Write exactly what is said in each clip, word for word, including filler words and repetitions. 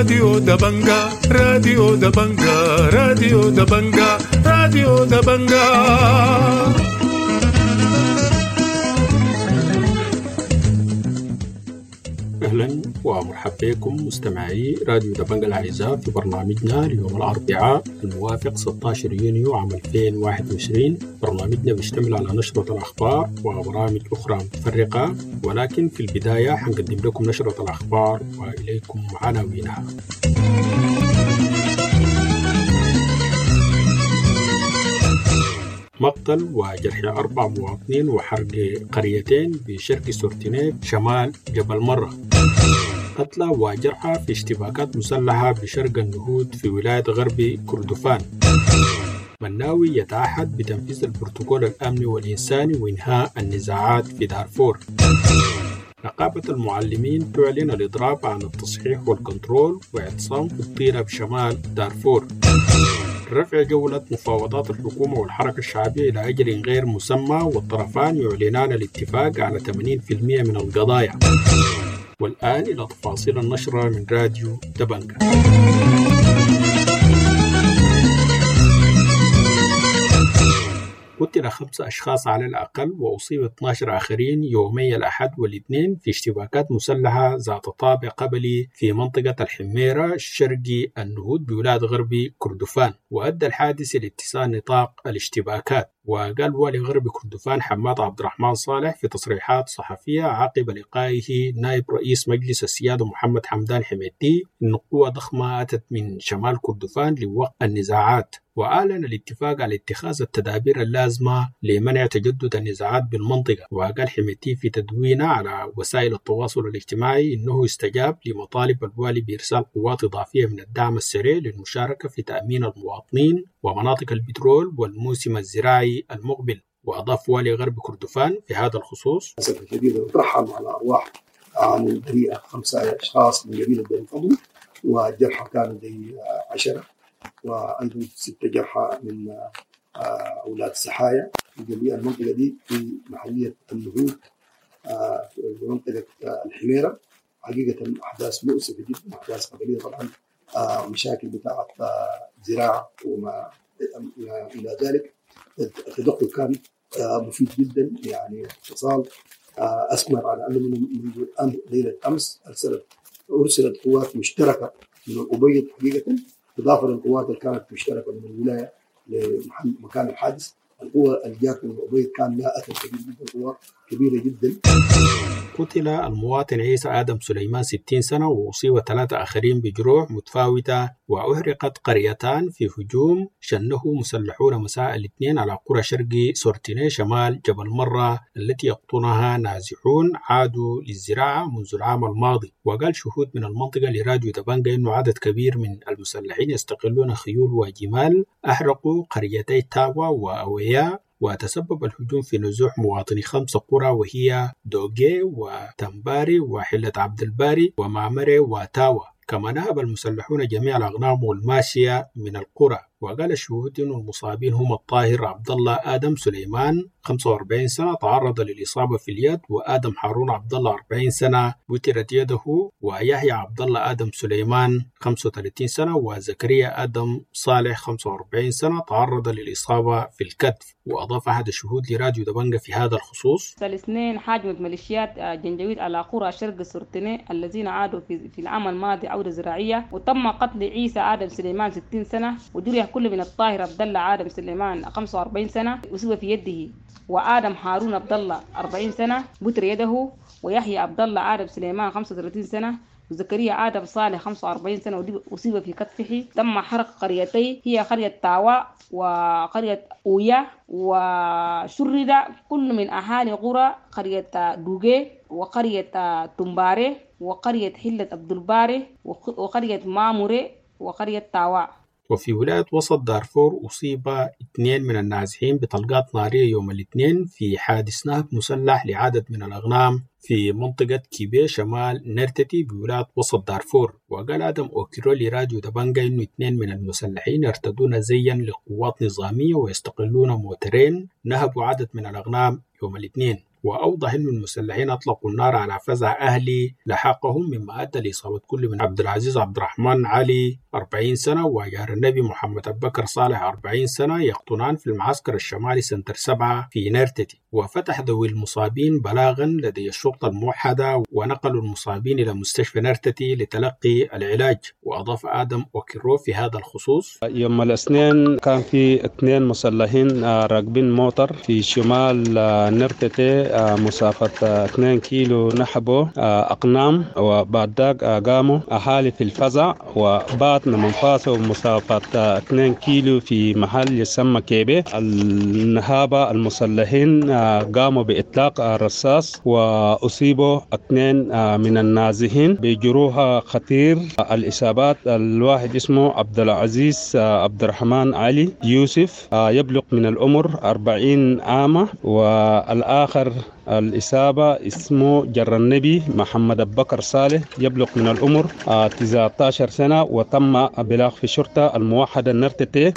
راديو دبنجا راديو دبنجا راديو دبنجا راديو دبنجا. أهلا ومرحبا بكم مستمعي راديو دبنجا الأعزاء في برنامجنا اليوم الأربعاء الموافق ستة عشر يونيو عام ألفين وواحد وعشرين. برنامجنا بيشتمل على نشرة الأخبار وبرامج أخرى متفرقة، ولكن في البداية حنقدم لكم نشرة الأخبار وإليكم عناوينها. مقتل وجرح أربع مواطنين وحرق قريتين بشرق سورتينيك شمال جبل مرة. قتلى وجرحى في اشتباكات مسلحة بشرق النهود في ولاية غرب كردفان. مناوي يتعهد بتنفيذ البروتوكول الأمني والإنساني وإنهاء النزاعات في دارفور. نقابة المعلمين تعلن الإضراب عن التصحيح والكنترول واعتصام في الطيرة بشمال دارفور. رفع جولة مفاوضات الحكومة والحركة الشعبية إلى أجل غير مسمى، والطرفان يعلنان الاتفاق على ثمانين بالمئة من القضايا. والآن إلى تفاصيل النشرة من راديو دبنجا. قتل خمسة أشخاص على الأقل وأصيب اثني عشر آخرين يومي الأحد والاثنين في اشتباكات مسلحة ذات طابع قبلي في منطقة الحميرة الشرقي النهود بولاية غرب كردفان، وأدى الحادث إلى اتساع نطاق الاشتباكات. وقال والي غرب كردفان حماد عبد الرحمن صالح في تصريحات صحفية عقب لقائه نائب رئيس مجلس السيادة محمد حمدان حميدتي إن قوة ضخمة أتت من شمال كردفان لوقف النزاعات، وأعلن الاتفاق على اتخاذ التدابير اللازمة لمنع تجدد النزاعات بالمنطقة. وقال حميدتي في تدوينه على وسائل التواصل الاجتماعي إنه استجاب لمطالب الوالي بإرسال قوات إضافية من الدعم السريع للمشاركة في تأمين المواطنين ومناطق البترول والموسم الزراعي المقبل. وأضاف والي غرب كردفان في هذا الخصوص: للأسف الشديد نترحم على أرواح عن البريئة خمسة أشخاص من قبيلة بني فضل، والجرحى كانوا زي عشرة، وأيضا ستة جرحى من أولاد السحايا في جميع المنطقة دي في محلية النهود في منطقة الحميرة. حقيقة أحداث مؤسفة جدا، أحداث قبلية طبعا، مشاكل بتاعة زراعة وما إلى ذلك. التدخل كان مفيد جدا، يعني اتصال أثمر على أنه منذ ليلة أمس أرسلت أرسلت قوات مشتركة من الأبيض حقيقة، إضافة للقوات اللي كانت مشتركة من الولاية لمكان الحادث. القوة اللي جات من الأبيض كان لها أثر كبير جدا، قوة كبيرة جدا. قتل المواطن عيسى آدم سليمان ستين سنة وأصيب ثلاثة آخرين بجروح متفاوتة، وأحرقت قريتان في هجوم شنه مسلحون مساء الاثنين على قرى شرقي سورتيني شمال جبل مرة التي يقطنها نازحون عادوا للزراعة منذ العام الماضي. وقال شهود من المنطقة لراديو دبنجا إنه عدد كبير من المسلحين يستقلون خيول وجمال أحرقوا قريتي تاوا وأويا، وتسبب الهجوم في نزوح مواطني خمس قرى وهي دوغي وتنباري وحلة عبد الباري ومعمري وتاوا. كما نهب المسلحون جميع الأغنام والماشية من القرى. وقال الشهود إن المصابين هم الطاهر عبد الله آدم سليمان خمسة وأربعين سنة تعرض للإصابة في اليد، وآدم هارون عبد الله أربعين سنة بترت يده، ويحيى عبد الله آدم سليمان خمسة وثلاثين سنة، وزكريا آدم صالح خمسة وأربعين سنة تعرض للإصابة في الكتف. وأضاف أحد الشهود لراديو دبنجا في هذا الخصوص: الاثنين حاجمت ميليشيات جنجويد على قرى شرق سورتيني الذين عادوا في, في العام الماضي عودة زراعية، وتم قتل عيسى آدم سليمان ستين سنة، وجرح كل من الطاهر عبد الله آدم سليمان خمسة وأربعين سنة أصيب في يده، وآدم هارون عبد الله أربعين سنة بتر يده، ويحيى عبد الله آدم سليمان خمسة وثلاثين سنة، وزكريا آدم صالح خمسة وأربعين سنة أصيب في كتفه. تم حرق قريتين هي قرية تاوا وقرية أويا، وشرد كل من أهالي قرى قرية دوغي وقرية تنباري وقرية حلة عبد الباري وقرية ماموري وقرية تاوا. وفي ولاية وسط دارفور أصيب اثنين من النازحين بطلقات نارية يوم الاثنين في حادث نهب مسلح لعدد من الأغنام في منطقة كيبي شمال نرتتي بولاية وسط دارفور. وقال آدم أوكيرو لراديو دبنجا إنه اثنين من المسلحين يرتدون زيا لقوات نظامية ويستقلون موترين نهبوا عدد من الأغنام يوم الاثنين. وأوضح أن المسلحين أطلقوا النار على فزع أهلي لحقهم، مما أدى لإصابة كل من عبد العزيز عبد الرحمن علي أربعين سنة وجار النبي محمد أبو بكر صالح أربعين سنة يقطنان في المعسكر الشمالي سنتر سبعة في نرتتي. وفتح ذوي المصابين بلاغا لدى الشرطة الموحدة ونقلوا المصابين إلى مستشفى نرتتي لتلقي العلاج. وأضاف آدم أوكيرو في هذا الخصوص: يوم الاثنين كان في اثنين مسلحين راكبين موتر في شمال نرتتي مسافة اثنين كيلو نحبوا أقنام، وبعد ذاك قاموا أهالي في الفزع وباتنا منفاسه مسافة اثنين كيلو في محل يسمى كيبي. النهابة المسلحين قاموا بإطلاق الرصاص وأصيبوا اثنين من النازحين بجروح خطير. الإصابات الواحد اسمه عبد العزيز عبد الرحمن علي يوسف يبلغ من العمر أربعين عاما، والآخر الإصابة اسمه جر النبي محمد أبو بكر صالح يبلغ من العمر تسعة عشر سنة، وتم إبلاغ في الشرطة الموحدة النرتتي.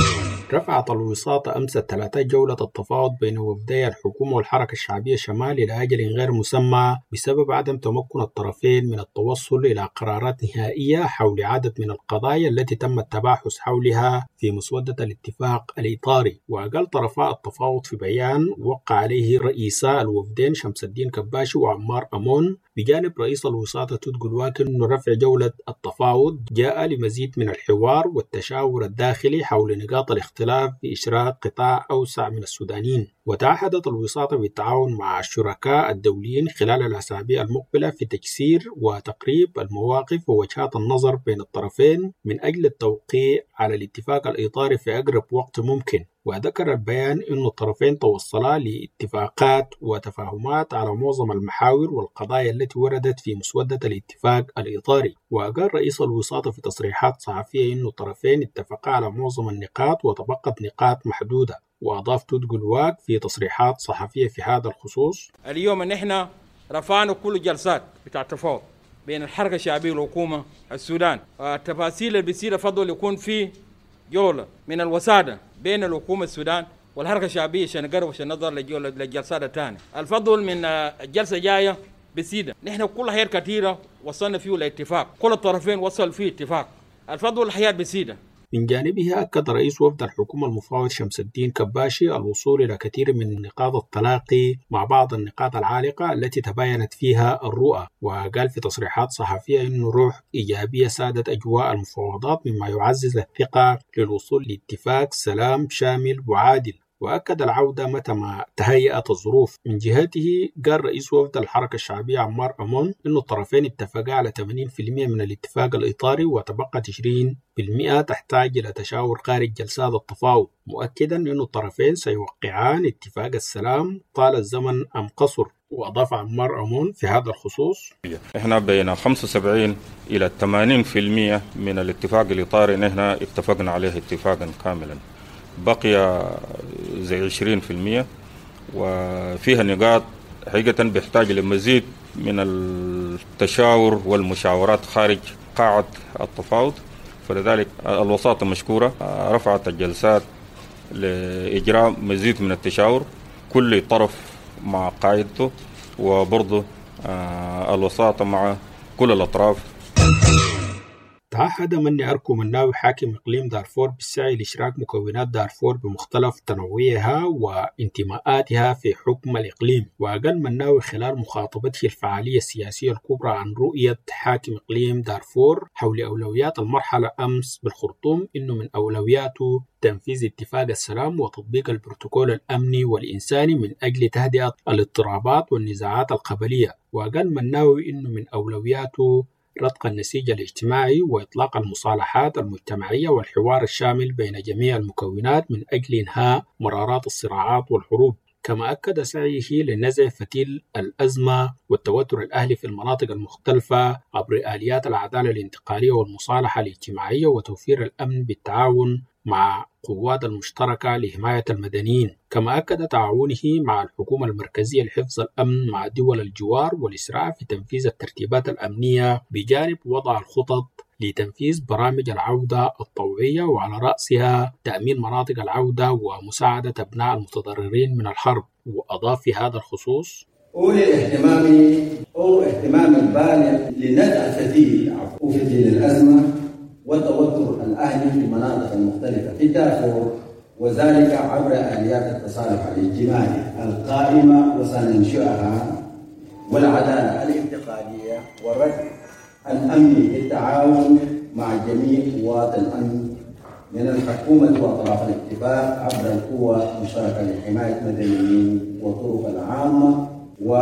رفعت الوساطة أمس الثلاثاء جولة التفاوض بين وفدي الحكومة والحركة الشعبية الشمال إلى أجل غير مسمى بسبب عدم تمكن الطرفين من التوصل إلى قرارات نهائية حول عدد من القضايا التي تم التباحث حولها في مسودة الاتفاق الإطاري. وقال طرفاء التفاوض في بيان وقع عليه رئيسا الوفدين شمس الدين كباشي وعمار أمون بجانب رئيس الوساطة توت جلواك أن رفع جولة التفاوض جاء لمزيد من الحوار والتشاور الداخلي حول نقاط الاختلاف في إشراك قطاع أوسع من السودانيين. وتعهدت الوساطة بالتعاون مع الشركاء الدوليين خلال الأسابيع المقبلة في تكسير وتقريب المواقف ووجهات النظر بين الطرفين من أجل التوقيع على الاتفاق الإطاري في أقرب وقت ممكن. وذكر البيان أن الطرفين توصلا لاتفاقات وتفاهمات على معظم المحاور والقضايا التي وردت في مسودة الاتفاق الإطاري. وقال رئيس الوساطة في تصريحات صحفية أن الطرفين اتفقا على معظم النقاط وتبقت نقاط محدودة. وأضاف توت جلواك في تصريحات صحفية في هذا الخصوص: اليوم نحن رفعنا كل جلسات بتاع التفاوض بين الحركة الشعبية والحكومة السودان. التفاصيل اللي بتصير فضل يكون في جولة من الوساطة بين الحكومة السودان والحركة الشعبية عشان نقرب عشان نظر للجلسات الثانية. الفضل من الجلسة جاية بسيدة. نحن كل حياة كثيرة وصلنا فيه لاتفاق، كل الطرفين وصل فيه اتفاق. الفضل الحياة بسيدة. من جانبه أكد رئيس وفد الحكومة المفاوض شمس الدين كباشي الوصول إلى كثير من نقاط التلاقي مع بعض النقاط العالقة التي تباينت فيها الرؤى. وقال في تصريحات صحفية أن روح إيجابية سادت أجواء المفاوضات مما يعزز الثقة للوصول لاتفاق سلام شامل وعادل. وأكد العودة متى ما تهيأت الظروف. من جهته قال رئيس وفد الحركة الشعبية عمار أمون أن الطرفين اتفقا على ثمانين بالمئة من الاتفاق الإطاري وتبقى عشرين بالمئة تحتاج إلى تشاور خارج جلسات التفاوض، مؤكدا أن الطرفين سيوقعان اتفاق السلام طال الزمن أم قصر. وأضاف عمار أمون في هذا الخصوص: إحنا بين خمسة وسبعين إلى ثمانين بالمئة من الاتفاق الإطاري نحن اتفقنا عليه اتفاقا كاملا، بقي زي عشرين بالمئة وفيها نقاط حقيقة بيحتاج لمزيد من التشاور والمشاورات خارج قاعة التفاوض. فلذلك الوساطة مشكورة رفعت الجلسات لإجراء مزيد من التشاور كل طرف مع قاعدته، وبرضه الوساطة مع كل الأطراف. تعهد مني أركو مناوي حاكم إقليم دارفور بالسعي لإشراك مكونات دارفور بمختلف تنوعها وانتماءاتها في حكم الإقليم. وقال مناوي خلال مخاطبته الفعالية السياسية الكبرى عن رؤية حاكم إقليم دارفور حول أولويات المرحلة أمس بالخرطوم إنه من أولوياته تنفيذ اتفاق السلام وتطبيق البروتوكول الأمني والإنساني من أجل تهدئة الاضطرابات والنزاعات القبلية. وقال مناوي إنه من أولوياته رتق النسيج الاجتماعي وإطلاق المصالحات المجتمعية والحوار الشامل بين جميع المكونات من أجل إنهاء مرارات الصراعات والحروب. كما أكد سعيه لنزع فتيل الأزمة والتوتر الأهلي في المناطق المختلفة عبر آليات العدالة الانتقالية والمصالحة الاجتماعية وتوفير الأمن بالتعاون مع قوات المشتركة لحماية المدنيين. كما أكد تعاونه مع الحكومة المركزية لحفظ الأمن مع دول الجوار والإسراع في تنفيذ الترتيبات الأمنية بجانب وضع الخطط لتنفيذ برامج العودة الطوعية، وعلى رأسها تأمين مناطق العودة ومساعدة أبناء المتضررين من الحرب. وأضاف في هذا الخصوص: أولي اهتمامي أو اهتمام البالغ لندع الفتيل في ظل الأزمة والتوتر الأهلي في المناطق المختلفة في دارفور، وذلك عبر آليات التصالح الاجتماعي القائمة وسننشئها، والعدالة الانتقالية والرد الأمني بالتعاون مع جميع قوات الأمن من الحكومة وأطراف الاتفاق عبر القوى المشتركة لحماية المدنيين والطرق العامة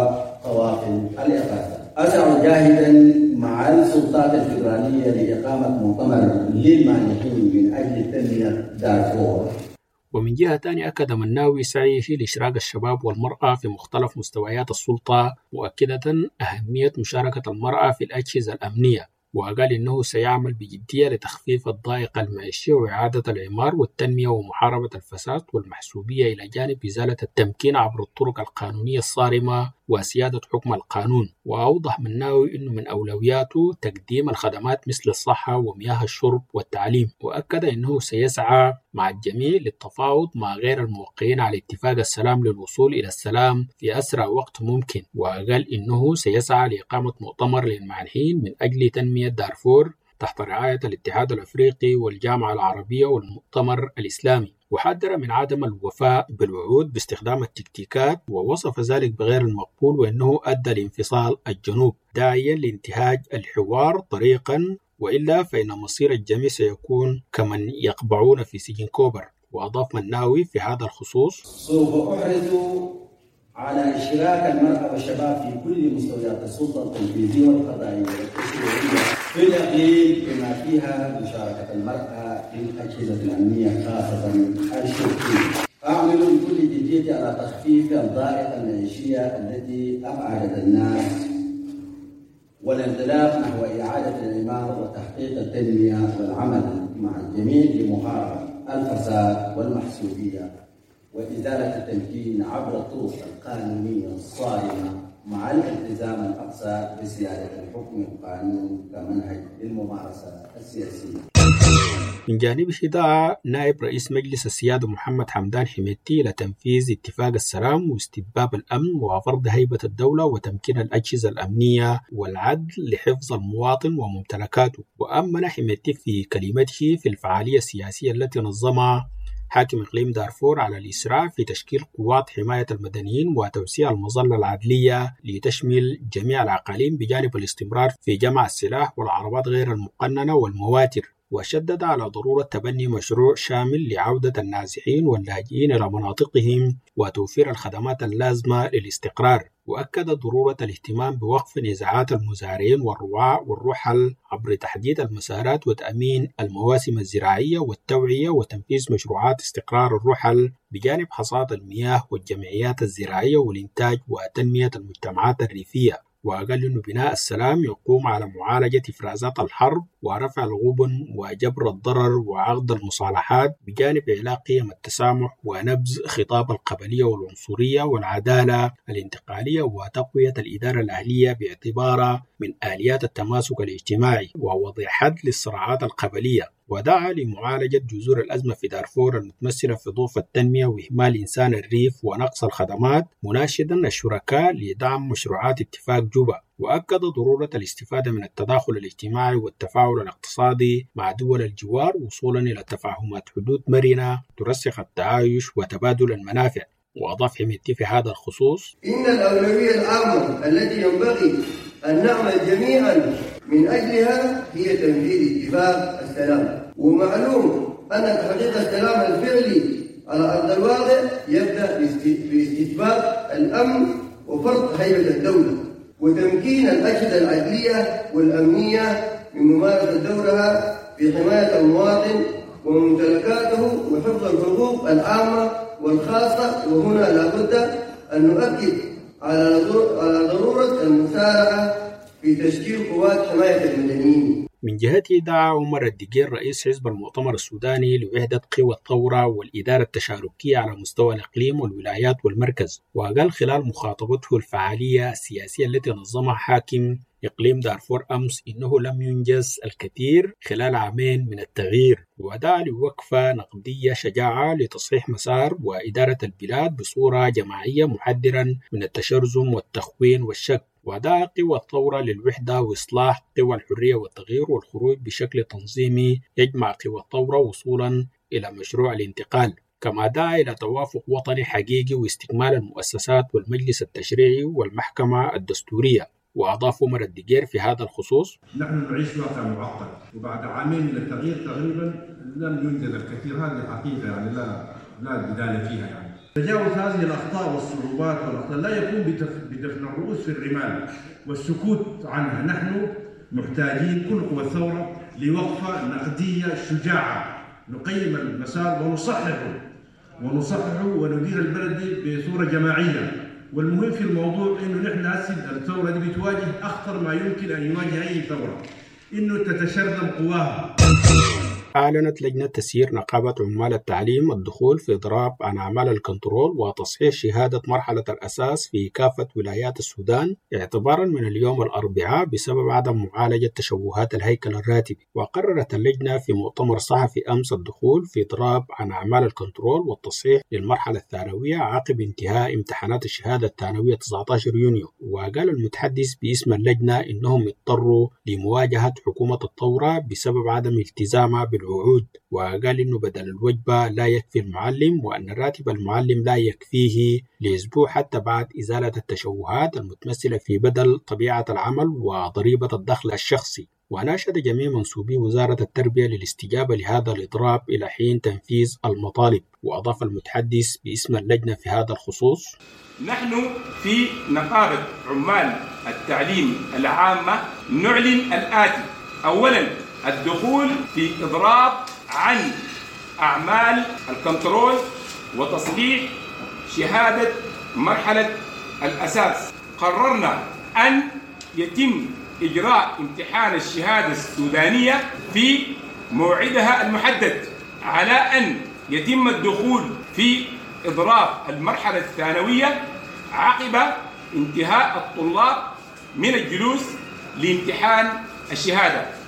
وقوافل الإغاثة. أسعى جاهدا مع السلطات الفيدرالية لإقامة مؤتمر للمانحين من أجل تنمية دارفور. ومن جهة ثانية أكد مناوي سعيه لإشراك الشباب والمرأة في مختلف مستويات السلطة، مؤكدة أهمية مشاركة المرأة في الأجهزة الأمنية، وقال إنه سيعمل بجدية لتخفيف الضائقة المعيشية وإعادة الإعمار والتنمية ومحاربة الفساد والمحسوبية، إلى جانب إزالة التمكين عبر الطرق القانونية الصارمة وسيادة حكم القانون. وأوضح مناوي إنه من أولوياته تقديم الخدمات مثل الصحة ومياه الشرب والتعليم، وأكد إنه سيسعى مع الجميع للتفاوض مع غير الموقعين على اتفاق السلام للوصول إلى السلام في أسرع وقت ممكن. وقال إنه سيسعى لإقامة مؤتمر للمانحين من أجل تنمية دارفور تحت رعاية الاتحاد الأفريقي والجامعة العربية والمؤتمر الإسلامي، وحذر من عدم الوفاء بالوعود باستخدام التكتيكات، ووصف ذلك بغير المقبول وأنه أدى لانفصال الجنوب، داعيا لانتهاج الحوار طريقا، وإلا فإن مصير الجميع سيكون كمن يقبعون في سجن كوبر. وأضاف مناوي في هذا الخصوص: سوف أحرص على إشراك المرأة والشباب في كل مستويات السلطة التنفيذية والقضائية والتشريعية في الإقليم، بما فيها مشاركة المرأة في الأجهزة الأمنية خاصة الشرطية. أعمل بكل جدية على تخفيف الضائقة المعيشية التي أبعدت الناس والانطلاق نحو إعادة الإعمار وتحقيق التنمية، والعمل مع الجميع لمحاربة الفساد والمحسوبية وإزالة التمكين عبر الطرق القانونية الصارمة مع الالتزام الأقصى بسيادة الحكم القانون كمنهج للممارسة السياسية. من جانبه دعا نائب رئيس مجلس السيادة محمد حمدان حميدتي لتنفيذ اتفاق السلام واستتباب الأمن وفرض هيبة الدولة وتمكين الأجهزة الأمنية والعدل لحفظ المواطن وممتلكاته. وأمن حميدتي في كلمته في الفعالية السياسية التي نظمها حاكم إقليم دارفور على الإسراع في تشكيل قوات حماية المدنيين وتوسيع المظلة العدلية لتشمل جميع الأقاليم، بجانب الاستمرار في جمع السلاح والعربات غير المقننة والمواتر. وشدد على ضرورة تبني مشروع شامل لعودة النازحين واللاجئين إلى مناطقهم وتوفير الخدمات اللازمة للاستقرار. وأكد ضرورة الاهتمام بوقف نزاعات المزارعين والرعاة والرحل عبر تحديد المسارات وتأمين المواسم الزراعية والتوعية وتنفيذ مشروعات استقرار الرحل، بجانب حصاد المياه والجمعيات الزراعية والإنتاج وتنمية المجتمعات الريفية. وقال إنه بناء السلام يقوم على معالجة إفرازات الحرب ورفع الغبن وجبر الضرر وعقد المصالحات، بجانب إعلاء قيم التسامح ونبذ خطاب القبلية والعنصرية والعدالة الانتقالية وتقوية الإدارة الأهلية باعتبارها من آليات التماسك الاجتماعي ووضع حد للصراعات القبلية. ودعا لمعالجة جذور الأزمة في دارفور المتمثلة في ضعف التنمية وإهمال إنسان الريف ونقص الخدمات، مناشدا الشركاء لدعم مشروعات اتفاق جوبا. وأكد ضرورة الاستفادة من التداخل الاجتماعي والتفاعل الاقتصادي مع دول الجوار وصولا إلى تفاهمات حدود مرنة ترسخ التعايش وتبادل المنافع. وأضاف حميدتي في هذا الخصوص: إن الأولوية العامة التي ينبغي أن نعمل جميعا من أجلها هي تنفيذ اتفاق السلام. ومعلوم أن تحقيق السلام الفعلي على أرض الواقع يبدأ باستتباب الأمن وفرض هيبة الدولة وتمكين الأجهزة العدلية والأمنية من ممارسة دورها في حماية المواطن وممتلكاته وحفظ الحقوق العامة والخاصة. وهنا لابد أن نؤكد على ضرورة المسارعة في تشكيل قوات حماية المدنيين. من جهته دعا عمر الدقير رئيس حزب المؤتمر السوداني لوحدة قوى الثورة والإدارة التشاركية على مستوى الإقليم والولايات والمركز. وقال خلال مخاطبته الفعالية السياسية التي نظمها حاكم إقليم دارفور أمس إنه لم ينجز الكثير خلال عامين من التغيير، ودعا لوقفة نقدية شجاعة لتصحيح مسار وإدارة البلاد بصورة جماعية محذرا من التشرذم والتخوين والشك، ودعا قوى الثورة للوحدة وإصلاح قوى الحرية والتغيير والخروج بشكل تنظيمي يجمع قوى الثورة وصولا إلى مشروع الانتقال. كما دعا إلى توافق وطني حقيقي واستكمال المؤسسات والمجلس التشريعي والمحكمة الدستورية. وأضاف عمر الدقير في هذا الخصوص: نحن نعيش واقع معقد، وبعد عامين من التغيير تقريبا لم ينجز الكثير، هذه حقيقة يعني لا لا جدال فيها. يعني تجاوز هذه الأخطاء والصعوبات والأخطاء لا يكون بدفن الرؤوس في الرمال والسكوت عنها. نحن محتاجين كل قوى الثورة لوقفة نقدية شجاعة نقيم المسار ونصححه ونصححه وندير البلد بصورة جماعية. والمهم في الموضوع إنه نحن هسه الثورة دي بتواجه أخطر ما يمكن أن يواجه أي ثورة، إنه تتشرذم قواها. أعلنت لجنة تسيير نقابة عمال التعليم الدخول في إضراب عن أعمال الكنترول وتصحيح شهادة مرحلة الأساس في كافة ولايات السودان اعتبارا من اليوم الأربعاء بسبب عدم معالجة تشوهات الهيكل الراتبي. وقررت اللجنة في مؤتمر صحفي أمس الدخول في إضراب عن أعمال الكنترول والتصحيح للمرحلة الثانوية عقب انتهاء امتحانات الشهادة الثانوية تسعة عشر يونيو. وقال المتحدث باسم اللجنة إنهم اضطروا لمواجهة حكومة الثورة بسبب عدم التزامها بالوعود، وقال إنه بدل الوجبة لا يكفي المعلم، وأن راتب المعلم لا يكفيه لأسبوع حتى بعد إزالة التشوهات المتمثلة في بدل طبيعة العمل وضريبة الدخل الشخصي. وناشد جميع منسوبي وزارة التربية للاستجابة لهذا الإضراب إلى حين تنفيذ المطالب. وأضاف المتحدث باسم اللجنة في هذا الخصوص: نحن في نقابة عمال التعليم العامة نعلن الآتي: أولاً الدخول في إضراب عن أعمال الكنترول وتصحيح شهادة مرحلة الأساس. قررنا أن يتم إجراء امتحان الشهادة السودانية في موعدها المحدد، على أن يتم الدخول في إضراب المرحلة الثانوية عقب انتهاء الطلاب من الجلوس لامتحان الشهادة.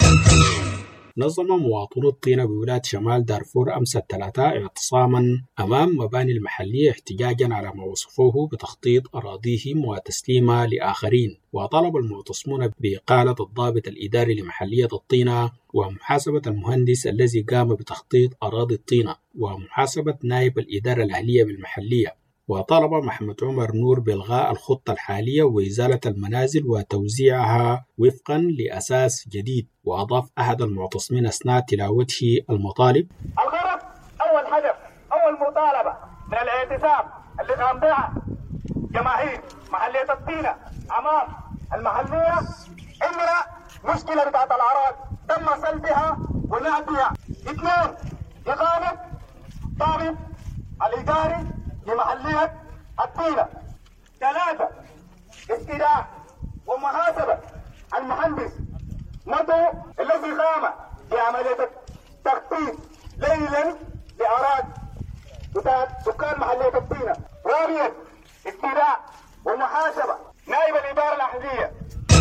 نظم مواطنو الطينة بولاية شمال دارفور أمس الثلاثاء اعتصاما أمام مباني المحلية احتجاجا على ما وصفوه بتخطيط أراضيهم وتسليمها لآخرين. وطلب المعتصمون بإقالة الضابط الإداري لمحلية الطينة ومحاسبة المهندس الذي قام بتخطيط أراضي الطينة ومحاسبة نائب الإدارة الأهلية بالمحلية. وطلب محمد عمر نور بإلغاء الخطة الحالية وإزالة المنازل وتوزيعها وفقا لأساس جديد. وأضاف أحد المعتصمين أثناء تلاوته المطالب: الغرض أول هدف أول مطالبة من الاعتصام اللي قام بها جماهير محلية الطينة أمام المحلية إننا مشكلة بتاعت الأراضي تم سلبها ونعبها. اثنين، إقامة ضابط الإداري لمحلية الطينة. ثلاثة، استدعاء ومحاسبة المهندس مدو الذي قام بعملية التخطيط ليلا لأراضي بتاعت سكان محلية الطينة. رابعا، استدعاء ومحاسبة نائب الإدارة الأهلية.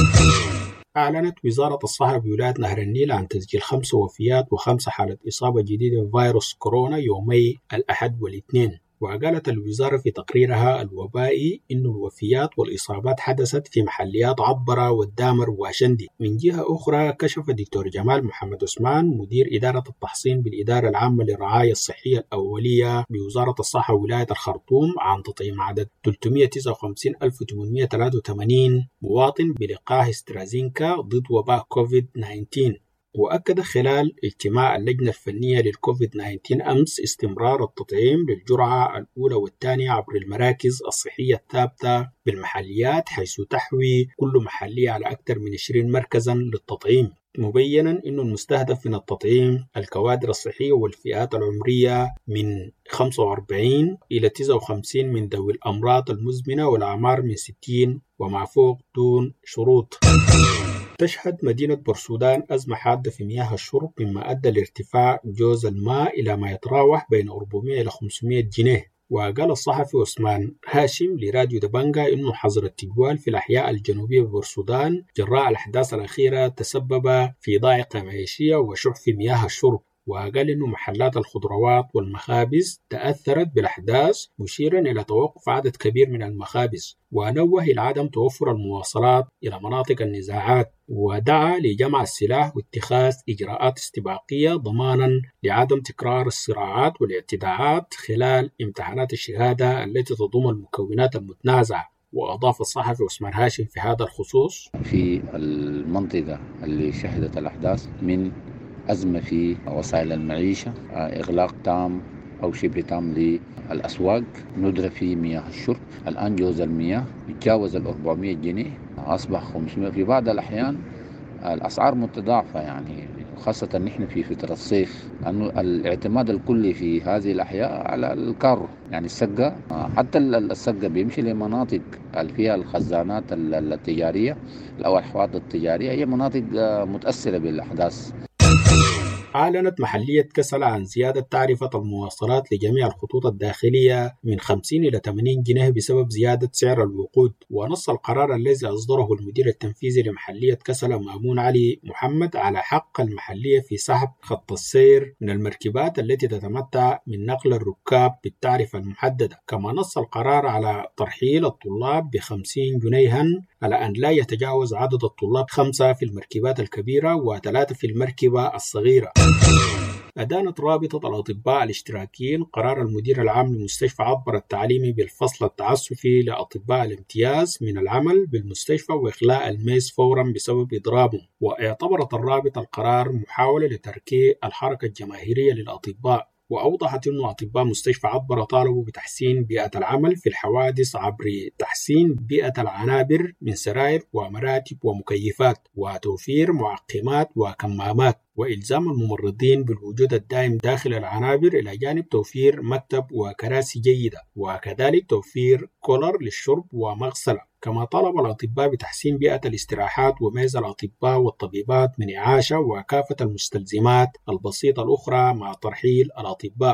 أعلنت وزارة الصحة بولاية نهر النيل عن تسجيل خمس وفيات وخمس حالة إصابة جديدة بفيروس كورونا يومي الأحد والاثنين. وقالت الوزارة في تقريرها الوبائي إن الوفيات والإصابات حدثت في محليات عبرة والدامر وشندي. من جهة أخرى كشف الدكتور جمال محمد عثمان مدير إدارة التحصين بالإدارة العامة للرعاية الصحية الأولية بوزارة الصحة ولاية الخرطوم عن تطعيم عدد ثلاثمائة وتسعة وخمسين ألف وثمانمائة وثلاثة وثمانين مواطن بلقاح استرازينكا ضد وباء كوفيد تسعة عشر. وأكد خلال اجتماع اللجنة الفنية للكوفيد تسعة عشر أمس استمرار التطعيم للجرعة الأولى والثانية عبر المراكز الصحية الثابتة بالمحليات، حيث تحوي كل محلية على أكثر من عشرين مركزا للتطعيم، مبينا أن المستهدف من التطعيم الكوادر الصحية والفئات العمرية من خمسة وأربعين إلى تسعة وخمسين من ذوي الأمراض المزمنة والأعمار من ستين وما فوق دون شروط. تشهد مدينة بورسودان أزمة حادة في مياه الشرب، مما أدى لارتفاع جوز الماء إلى ما يتراوح بين أربعمائة إلى خمسمائة جنيه. وقال الصحفي عثمان هاشم لراديو دبنجا إنه حظر التجوال في الأحياء الجنوبية ببورسودان جراء الأحداث الأخيرة تسبب في ضائقة معيشية وشح في مياه الشرب، وقال إنه محلات الخضروات والمخابز تأثرت بالأحداث مشيرا إلى توقف عدد كبير من المخابز، ونوه إلى عدم توفر المواصلات إلى مناطق النزاعات، ودعا لجمع السلاح واتخاذ إجراءات استباقية ضمانا لعدم تكرار الصراعات والاعتداءات خلال امتحانات الشهادة التي تضم المكونات المتنازعة. وأضاف الصحفي عثمان هاشم في هذا الخصوص: في المنطقة اللي شهدت الأحداث من أزمة في وسائل المعيشة، إغلاق تام أو شبه تام للأسواق، ندرة في مياه الشرب. الآن جوز المياه يتجاوز ال أربعمائة جنيه، أصبح خمسمائة في بعض الأحيان. الأسعار متضاعفة يعني، خاصة نحن في فترة الصيف، لأنه الاعتماد الكلي في هذه الأحياء على الكارو، يعني السقة. حتى السقة بيمشي لمناطق اللي فيها الخزانات التجارية أو الحواضر التجارية، هي مناطق متأثرة بالأحداث. أعلنت محلية كسل عن زيادة تعرفة المواصلات لجميع الخطوط الداخلية من خمسين إلى ثمانين جنيه بسبب زيادة سعر الوقود. ونص القرار الذي أصدره المدير التنفيذي لمحلية كسل مامون علي محمد على حق المحلية في سحب خط السير من المركبات التي تتمتع من نقل الركاب بالتعرفة المحددة. كما نص القرار على ترحيل الطلاب بخمسين جنيها على أن لا يتجاوز عدد الطلاب خمسة في المركبات الكبيرة وثلاثة في المركبة الصغيرة. أدانت رابطة الأطباء الاشتراكيين قرار المدير العام لمستشفى عبر التعليمي بالفصل التعسفي لأطباء الامتياز من العمل بالمستشفى وإخلاء الميز فورا بسبب إضرابهم. واعتبرت الرابطة القرار محاولة لتركيع الحركة الجماهيرية للأطباء، وأوضحت أن أطباء مستشفى عبر طالبوا بتحسين بيئة العمل في الحوادث عبر تحسين بيئة العنابر من سراير ومراتب ومكيفات، وتوفير معقمات وكمامات، وإلزام الممرضين بالوجود الدائم داخل العنابر إلى جانب توفير مكتب وكراسي جيدة، وكذلك توفير كولر للشرب ومغسلة. كما طلب الأطباء بتحسين بيئة الاستراحات وميز الأطباء والطبيبات من إعاشة وكافة المستلزمات البسيطة الأخرى مع ترحيل الأطباء.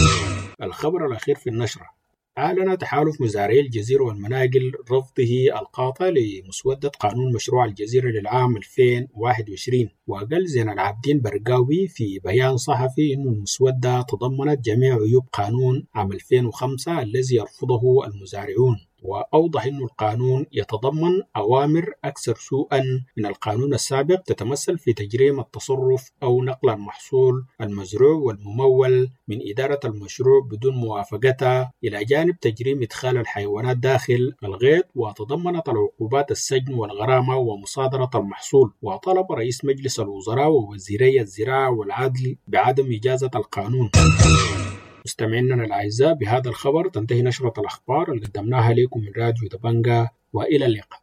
الخبر الأخير في النشرة: أعلن تحالف مزارعي الجزيرة والمناقل رفضه القاطع لمسودة قانون مشروع الجزيرة للعام ألفين وواحد وعشرين. وقال زين العابدين برقاوي في بيان صحفي أن المسودة تضمنت جميع عيوب قانون عام ألفين وخمسة الذي يرفضه المزارعون، وأوضح أن القانون يتضمن أوامر أكثر سوءا من القانون السابق تتمثل في تجريم التصرف أو نقل المحصول المزروع والممول من إدارة المشروع بدون موافقتها، إلى جانب تجريم إدخال الحيوانات داخل الغيط، وتضمنت العقوبات السجن والغرامة ومصادرة المحصول. وطلب رئيس مجلس الوزراء ووزيري الزراعة والعدل بعدم إجازة القانون. مستمعينا الأعزاء، بهذا الخبر تنتهي نشرة الأخبار اللي قدمناها لكم من راديو دبنجا، وإلى اللقاء.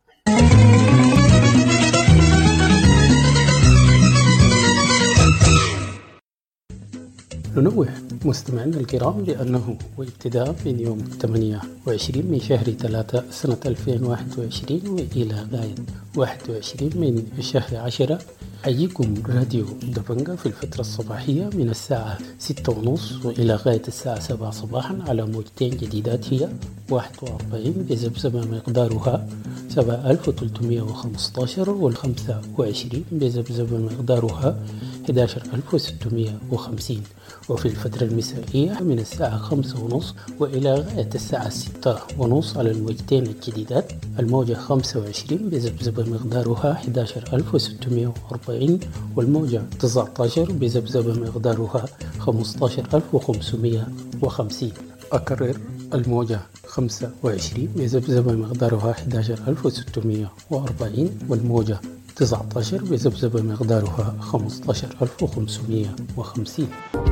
ننوه مستمعينا الكرام بأنه وابتداء من يوم ثمانية وعشرين من شهر ثلاثة سنة ألفين وواحد وعشرين وإلى غاية واحد وعشرين من شهر عشرة حييكم راديو دبنجا في الفترة الصباحية من الساعة ستة ونصف وإلى غاية الساعة سبعة صباحا على موجتين جديدات هي واحد وأربعين بذبذبة مقدارها سبعة آلاف وثلاثمائة وخمسة عشر والخمسة وعشرين بذبذبة مقدارها أحد عشر ألف وستمائة وخمسين، وفي الفترة المسائية من الساعة خمسة ونصف وإلى غاية الساعة ستة ونصف على الموجتين الجديدات الموجة خمسة وعشرين بذبذبة مقدارها أحد عشر ألف وستمائة وأربعين والموجة تسعة عشر بذبذبة مقدارها خمسة عشر ألف وخمسمائة وخمسين. أكرر: الموجة خمسة وعشرين بذبذبة مقدارها أحد عشر ألف وستمائة وأربعين والموجة تسعة عشر بذبذبة مقدارها خمسة عشر ألف وخمسمائة وخمسين.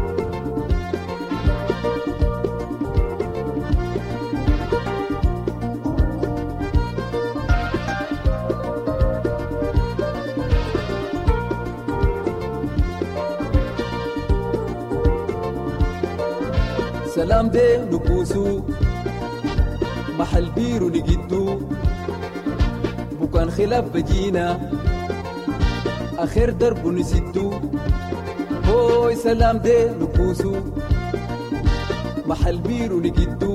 سلام دي نبوسو محل بيرو نجدو بكان خلاف بجينا آخر درب نسدو هوي سلام دي نبوسو محل بيرو نجدو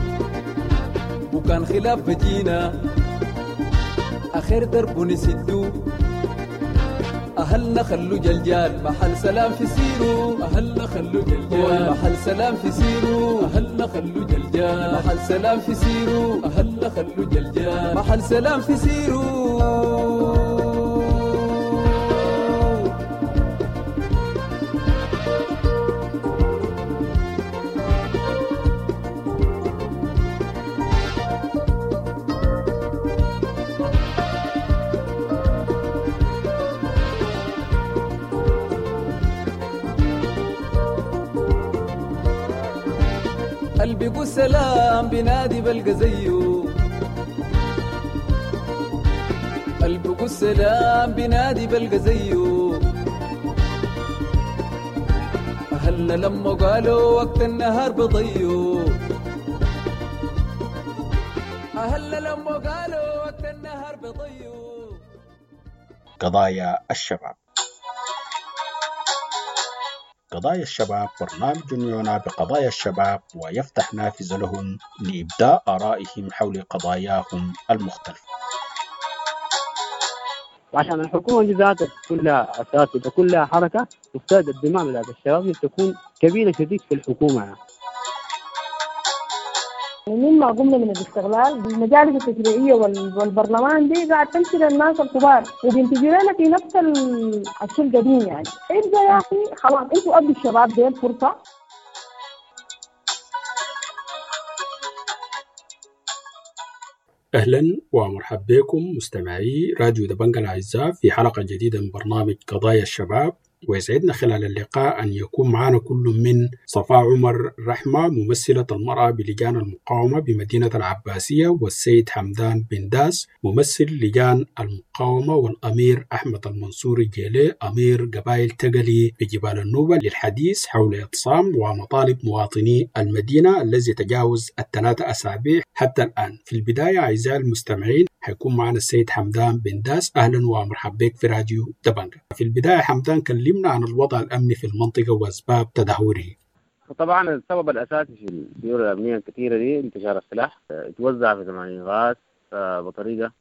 وكان خلاف بجينا آخر درب نسدو أهلنا خلو جلجال محل سلام في سيرو أهلنا خلو جلجال محل سلام في سيرو أهلنا خلو جلجال محل سلام في سيرو أهلنا خلو جلجال محل سلام في سيرو قلبي قول سلام بنادي بلقى زيه قلبي قول سلام بنادي بلقى زيه أهلنا لما قالوا وقت النهار بضيو أهلنا لما قالوا وقت النهار بضيو. قضايا الشباب. قضايا الشباب برنامج يعنى بقضايا الشباب ويفتح نافذة لهم لإبداء آرائهم حول قضاياهم المختلفة. وعشان الحكومة دي ذاتها كلها أساس وتكون لها حركة تفتاد الدماء من الشباب تكون كبيرة شديد في الحكومة يعني. مما قمنا من الاستغلال بالمجالس التشريعية والبرلمان دي قاعد تمشي للناس الكبار وبينتجوا لنا في نفس الشيء القديم يعني. ابدا يا اخي خلاص انتوا ادوا الشباب دي الفرصة. أهلا ومرحبا بكم مستمعي راديو دبنجة الأعزاء في حلقة جديدة من برنامج قضايا الشباب. ويسعدنا خلال اللقاء أن يكون معنا كل من صفاء عمر رحمة ممثلة المرأة بلجان المقاومة بمدينة العباسية، والسيد حمدان بن داس ممثل لجان المقاومة، والأمير أحمد المنصوري جيلي أمير قبائل تقلي بجبال النوبة للحديث حول إعتصام ومطالب مواطني المدينة الذي تجاوز الثلاثة أسابيع حتى الآن. في البداية أعزائي المستمعين حيكون معنا السيد حمدان بن داس. أهلا ومرحبا بك في راديو دبنجة. في البداية حمدان كلمنا عن الوضع الأمني في المنطقة وأسباب تدهوره. طبعا السبب الأساسي في الديور الأمنية الكثيرة دي انتشار السلاح، توزع في ثمانين غاز بطريقة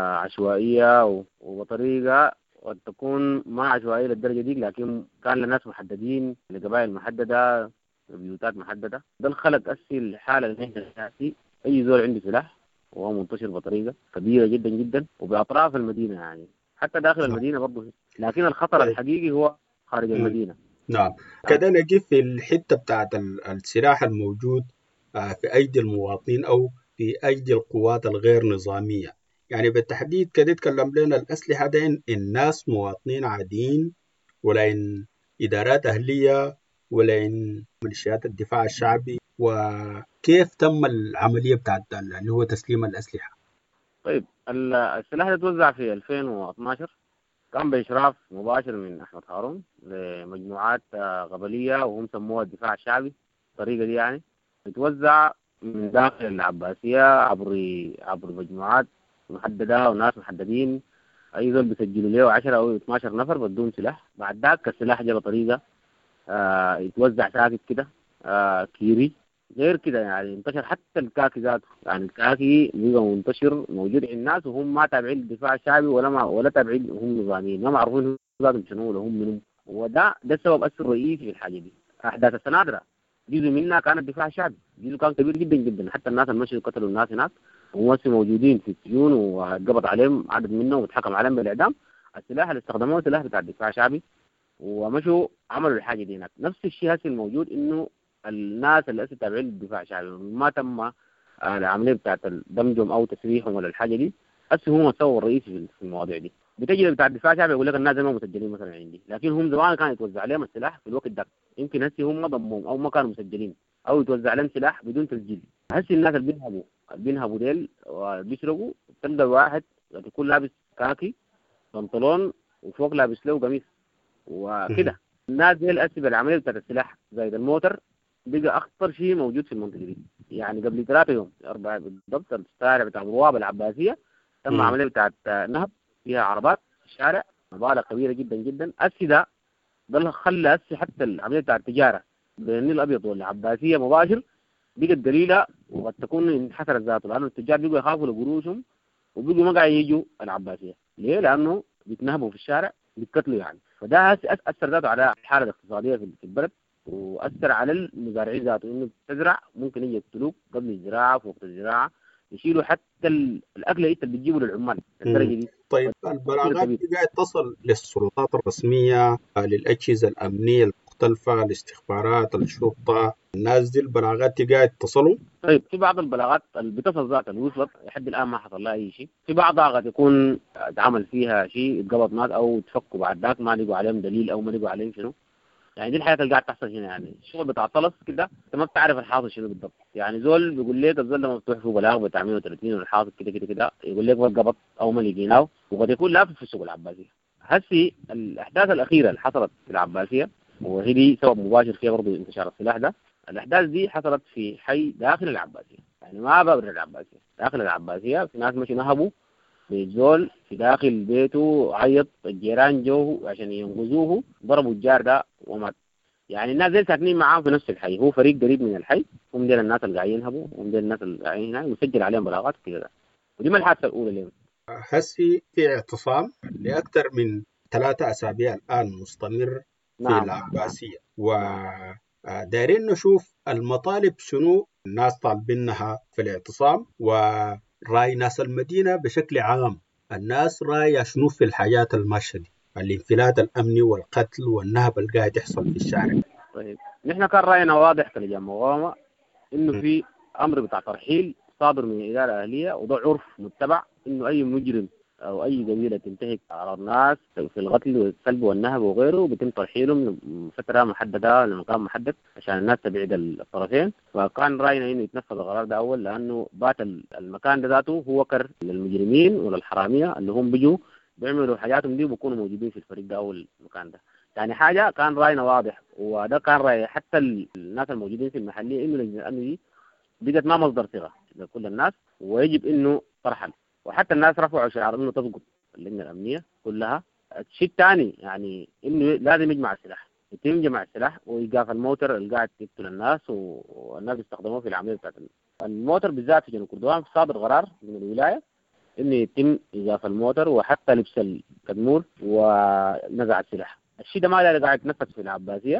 عشوائية وبطريقة قد تكون ما عشوائية للدرجة دي، لكن كان لناس محددين لقبائل محددة بيوتات محددة. ده الخلق أسي الحالة اللي نحن فيها. أي زول عنده سلاح وهو منتشر بطريقة كبيرة جدا جدا وبأطراف المدينة يعني حتى داخل المدينة برضه، لكن الخطر الحقيقي هو خارج المدينة. نعم. كده نجي في الحتة بتاعت السلاح الموجود في أيدي المواطنين أو في أيدي القوات الغير نظامية، يعني بالتحديد كده تكلم لنا الأسلحة دين الناس مواطنين عاديين ولا إن إدارات أهلية ولا إن ميليشيات الدفاع الشعبي، وكيف تم العملية بتاعت اللي هو تسليم الأسلحة؟ طيب السلاح ده توزع في ألفين واثناشر كان بإشراف مباشر من أحمد هارون لمجموعات قبلية وهم سموها الدفاع الشعبي. الطريقة دي يعني بتوزع من داخل العباسية عبر عبر مجموعات محددة وناس محددين. أي زول بيسجلوا له عشرة أو اثناشر نفر بدون سلاح. بعد ذاك السلاح جا بطريقة آه يتوزع ساكت كده آه كيري غير كده يعني انتشر حتى الكاكي ذاته. يعني الكاكي بيبقى منتشر موجود عند الناس وهم ما تابعين الدفاع الشعبي ولا ما ولا تابعين هم نظاميين، ما معروفين ذاتهم شنو ولا هم منهم. وده ده السبب الأساسي الرئيسي في الحاجة دي. أحداث السنادرة جزء منها كان الدفاع الشعبي، جزء كان كبير جدا جدا. حتى الناس المشي قتلوا الناس هناك وهم موجودين في السجون وقبض عليهم عدد منهم واتحكم عليهم بالإعدام. السلاح اللي استخدموه سلاح بتاع الدفاع الشعبي ومشوا عملوا الحاجة دي هناك. نفس الشيء هسه الموجود إنه الناس اللي هسه تابعين للدفاع الشعبي ما تم العملية بتاعت دمجهم أو تسريحهم ولا الحاجة دي. هسه هم السبب الرئيسي في المواضيع دي. بتجي بتاع الدفاع الشعبي يقول لك الناس ما مسجلين مثلا عندي، لكن هم زمان كان يتوزع عليهم السلاح في الوقت ده. يمكن هسه هم ما ضمهم أو ما كانوا مسجلين أو يتوزع لهم سلاح بدون تسجيل. هسه الناس اللي بينهبوا بينهبوا ديل وبيسرقوا تلقى واحد يكون لابس كاكي بنطلون وفوق لابس له قميص وكده. الناس دي الأسباب العملية بتاعت السلاح زي الموتر بقى أخطر شيء موجود في المنطقة دي. يعني قبل ثلاثة يوم أربعة بالضبط الشارع بتاع الروابة العباسية تم عملية بتاعت نهب فيها عربات في الشارع مبالغ كبيرة جدا جدا. أسي ده ده خلى أسي حتى العملية بتاعت التجارة بين النيل الأبيض والعباسية مباشر بقت قليله وقد تكون انحسرت ذاته، لانه التجار بيقوا يخافوا لقروشهم وبيقوا ما قاعد يجوا العباسيه. ليه؟ لانه بيتنهبوا في الشارع بيتقتلوا يعني. فده اثر ذاته على الحاله الاقتصاديه في البلد، واثر على المزارعين ذاته، انه تزرع ممكن يجي يقتلوك قبل الزراعه في وقت الزراعه، يشيلوا حتى الاكل اللي انت بتجيبه للعمال الدرجه دي. طيب البلاغات دي قاعد تصل للسلطات الرسميه، للاجهزه الامنيه المختلفه، الاستخبارات، الشرطه، الناس دي البلاغات دي قاعد تصلوا؟ طيب في بعض البلاغات اللي بتصل ذاتها اللي وصلت لحد الان ما حصل لها اي شيء، في بعضها قد يكون اتعمل فيها شيء اتقبض ناس او تفكوا بعد ذاك ما لقوا عليهم دليل او ما لقوا عليهم شنو. يعني دي الحاجات اللي قاعد تحصل هنا. يعني الشغل بتاع طلس كده انت ما بتعرف الحاصل شنو بالضبط. يعني زول بيقول لك الزول ده مفتوح فيه بلاغ بتاع مية وثلاثين والحاصل كده كده كده، يقول لك ما اتقبض او ما لقيناه، وقد يكون لافف في السوق العباسيه. هسي الاحداث الاخيره اللي حصلت في العباسيه وهي دي سبب مباشر فيها برضه انتشار السلاح ده، الاحداث دي حصلت في حي داخل العباسيه، يعني ما بابر العباسيه، داخل العباسيه في ناس مشي نهبوا بيزول في داخل بيته، عيط، الجيران جو عشان ينقذوه، ضربوا الجار ده ومات. يعني الناس دي ساكنين معاهم في نفس الحي، هو فريق قريب من الحي، هم ديل الناس اللي قاعدين ينهبوا، هم ديل الناس اللي قاعدين هنا مسجل عليهم بلاغات كده. ودي ما الحادثه الاولى لهم. هسي في اعتصام لاكثر من ثلاثة اسابيع الان مستمر في نعم. العباسيه، ودايرين نشوف المطالب شنو الناس طالبينها في الاعتصام، وراي ناس المدينه بشكل عام، الناس رايه شنو في الحاجات الماشيه دي، الانفلات الامني والقتل والنهب اللي قاعد يحصل في الشارع. طيب نحن كان راينا واضح كلجان مقاومه انه في امر بتاع ترحيل صادر من الاداره الاهليه، وده عرف متبع انه اي مجرم او اي قبيله تنتهك على الناس في القتل والسلب والنهب وغيره بيتم ترحيلهم لفتره محدده لمكان محدد عشان الناس تبعد الطرفين. فكان راينا انه يتنفذ القرار ده اول، لانه بات المكان ده ذاته هو كر للمجرمين وللحراميه اللي هم بيجوا بيعملوا حاجاتهم دي وبيكونوا موجودين في الفريق ده او المكان ده. يعني حاجه كان راينا واضح، وده كان راي حتى الناس الموجودين في المحليه انه لجنه الامن دي بقت ما مصدر ثقه لكل الناس ويجب انه ترحل. وحتى الناس رفعوا شعار انه تسقط اللجنه الامنيه كلها. الشيء الثاني يعني انه لازم يجمع السلاح، يتم جمع السلاح وايقاف الموتر اللي قاعد يقتل الناس والناس بيستخدموه في العمليه بتاعت الموتر بالذات في جنوب كردوان. صادر قرار من الولايه انه يتم ايقاف الموتر وحتى لبس الكدمور ونزع السلاح. الشيء ده ما قاعد يتنفذ في العباسيه،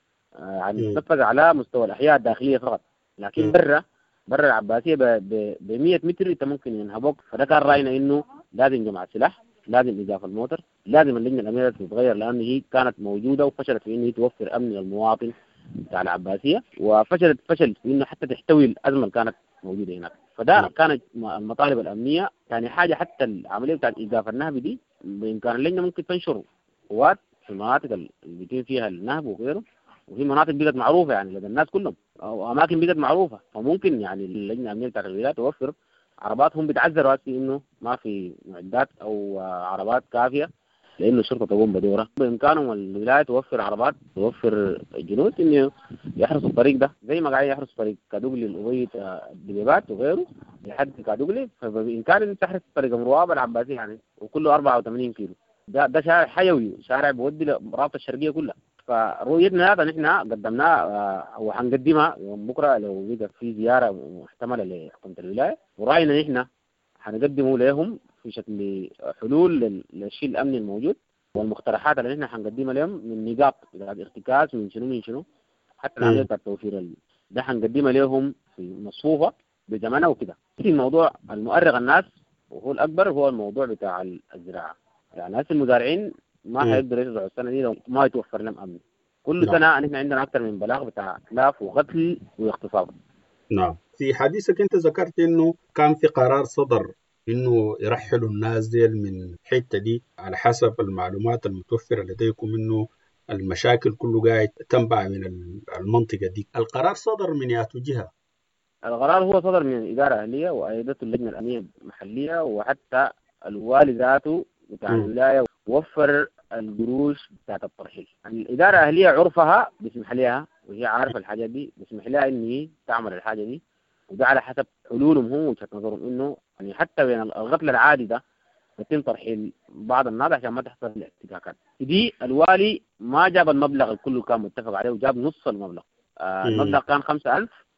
يعني يتنفذ على مستوى الاحياء الداخليه فقط، لكن برا برا العباسيه ب مية متر انت ممكن ينهبوك. فده كان راينا انه لازم جمع السلاح، لازم ايقاف الموتر، لازم اللجنه الامنيه تتغير، لانه هي كانت موجوده وفشلت في انه هي توفر امن للمواطن بتاع العباسيه، وفشلت فشل في انه حتى تحتوي الازمه اللي كانت موجوده هناك. فده كانت المطالب الامنيه. يعني حاجه حتى العمليه بتاعت ايقاف النهب دي بامكان اللجنه ممكن تنشر قوات في المناطق اللي بيتم فيها النهب وغيره، وفي مناطق بقت معروفه يعني لدى الناس كلهم او اماكن بقت معروفه. فممكن يعني اللجنه الامنيه بتاعت الولايات توفر عربات، هم بيتعذروا في انه ما في معدات او عربات كافيه لانه الشرطه تقوم بدورها. بامكانهم الولايه توفر عربات، توفر جنود انه يحرسوا الطريق ده زي ما قاعد يحرسوا طريق كادوغلي لغايه الدبيبات وغيره لحد كادوغلي. فبامكان ان تحرس طريق مرواب العباسيه يعني وكله أربعة وثمانين كيلو. ده ده شارع حيوي، شارع بيودي للرابطه الشرقيه كلها. فرؤيتنا هذا نحن قدمناها وحنقدمها يوم بكره لو بقى في زياره محتمله لحكومه الولايه، وراينا نحن حنقدمه لهم في شكل حلول للشيء الامني الموجود والمقترحات اللي نحن حنقدمها لهم من نقاط بتاعت ارتكاز من شنو من شنو حتى العمليه بتاعت توفير ده حنقدمها لهم في مصفوفه بزمنها وكده. في الموضوع المؤرق الناس وهو الاكبر هو الموضوع بتاع الزراعه. يعني هسه المزارعين ما هيقدروا يزرعوا السنه دي لو ما يتوفر لهم امن. كل نعم. سنه نحن عندنا اكثر من بلاغ بتاع اتلاف وقتل واغتصاب. نعم. في حديثك انت ذكرت انه كان في قرار صدر انه يرحلوا الناس دي من الحته دي، على حسب المعلومات المتوفره لديكم انه المشاكل كله قاعد تنبع من المنطقه دي. القرار صدر من ياتو جهه؟ القرار هو صدر من الاداره الاهليه وايدته اللجنه الامنيه المحليه، وحتى الوالي ذاته بتاع الولايه وفر القروش بتاعت الترحيل. يعني الاداره الاهليه عرفها بيسمح لها وهي عارفه الحاجات دي، بيسمح لها ان هي تعمل الحاجه دي، وده على حسب حلولهم هم وجهه نظرهم انه يعني حتى بين القتل العادي ده يتم ترحيل بعض الناس عشان ما تحصل الاحتكاكات دي. الوالي ما جاب المبلغ الكل كان متفق عليه وجاب نص المبلغ. آه المبلغ كان خمسة ألف،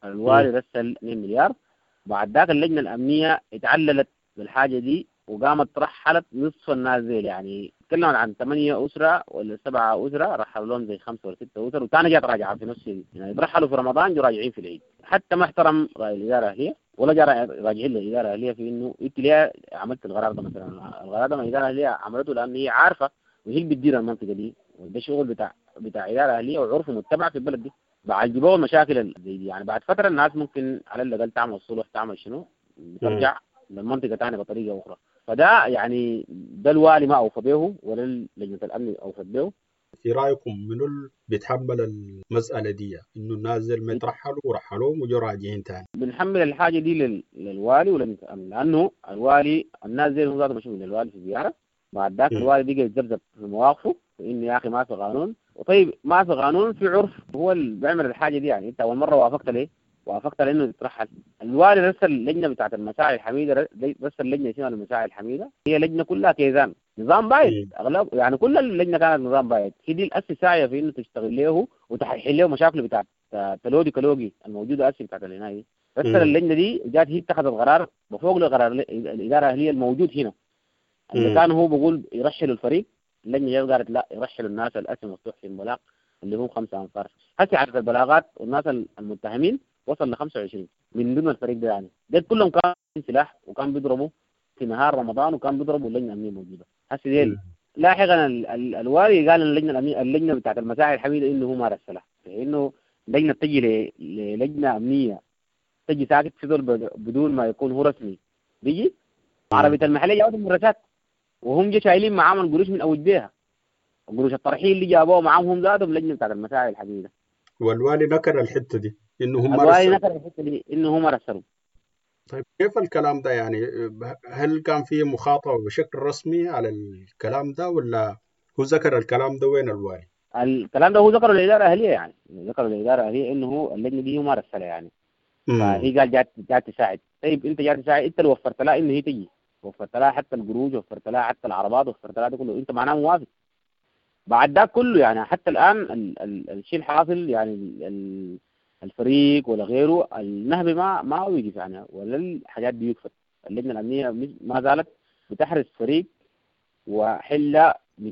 الوالي رسل اثنين مليار. بعد ذاك اللجنة الأمنية اتعللت بالحاجة دي وقامت رحلت نصف الناس زي يعني تكلموا عن ثمانية أسرة ولا سبعة أسرة رحلوا لهم زي خمسة ولا ستة أسر وثاني جات راجعة في نفس الشيء يعني رحلوا في رمضان جو راجعين في العيد. حتى ما احترم رأي الإدارة الأهلية ولا جا راجعين للإدارة الأهلية في إنه أنت ليه عملت القرار ده مثلا. القرار ده ما الإدارة الأهلية عملته لأن هي عارفة وهي بتدير المنطقة دي وده شغل بتاع بتاع إدارة أهلية وعرف متبع في البلد دي. بعد جيبوا المشاكل زي دي يعني بعد فترة الناس ممكن على الأقل تعمل صلح تعمل شنو ترجع للمنطقة ثانية بطريقة أخرى. فده يعني ده الوالي ما أوفى به ولا لجنة الأمن أوفت به. في رأيكم منو اللي بيتحمل المسألة دي إنه الناس زي ما يترحلوا ورحلوهم وجوا راجعين تاني؟ بنحمل الحاجة دي لل... للوالي ولجنة الأمن لأنه الوالي الناس زي هم ذاتهم مشوا من الوالي في زيارة. بعد ذاك الوالي بيجي يتذبذب في مواقفه إنه يا أخي ما في قانون. وطيب ما في قانون في عرف هو اللي بيعمل الحاجة دي يعني أنت أول مرة وافقت ليه؟ وافقت لانه يترحل. الوالي رسل اللجنه بتاعت المساعي الحميده رسل لجنه اسمها المساعي الحميده هي لجنه كلها كيزان نظام بايت اغلب يعني كل اللجنه كانت نظام بايت. هي دي الاسس ساعيه في انه تشتغل له وتحل له مشاكله بتاعت تلودي كلوجي الموجوده اسس بتاعت العنايه. رسل اللجنه دي جات هي اتخذت قرار بفوق القرار الاداره الاهليه الموجود هنا اللي كان هو بيقول يرحل الفريق. اللجنه جات قالت لا يرحل الناس الاسم مفتوح في البلاغ اللي هم خمسة انفار. هسه عدد البلاغات والناس المتهمين وصل ل خمسة وعشرين من ضمن الفريق ده يعني ده كلهم كان سلاح وكان بيضربوا في نهار رمضان وكان بيضربوا اللجنه الامنيه موجوده. هسه ديل لاحقا ال ال الوالي قال اللجنه الامنيه اللجنه بتاعت المساعي الحميده انه هو مارس السلاح لانه لجنه تجي للجنه امنيه تجي ساكت في دول بدون ما يكون هو رسمي بيجي عربيه المحليه جابت المرشات وهم جا شايلين معاهم القروش من اول بيها قروش الطرحين اللي جابوه معاهم هم ذاتهم لجنه بتاعت المساعي الحميده. والوالي نكر الحته دي انه هم الوالي نكر الحته دي انه هم رسلوا. طيب كيف الكلام ده يعني هل كان في مخاطبه بشكل رسمي على الكلام ده ولا هو ذكر الكلام ده وين الوالي؟ الكلام ده هو ذكره للاداره الاهليه يعني ذكره للاداره الاهليه انه هو اللجنه دي هو ما رسلها يعني. فهي قال جات جات تساعد. طيب انت جات تساعد انت اللي وفرت لها انه هي تجي وفرت لها حتى القروش وفرت لها حتى العربات وفرت لها ده كله انت معناه موافق. بعد ده كله يعني حتى الآن ال ال الشيء الحاصل يعني ال الفريق ولا غيره النهب ما ما وقف يعني ولا الحاجات دي يكفت. اللجنة الأمنية ما زالت بتحرس فريق وحل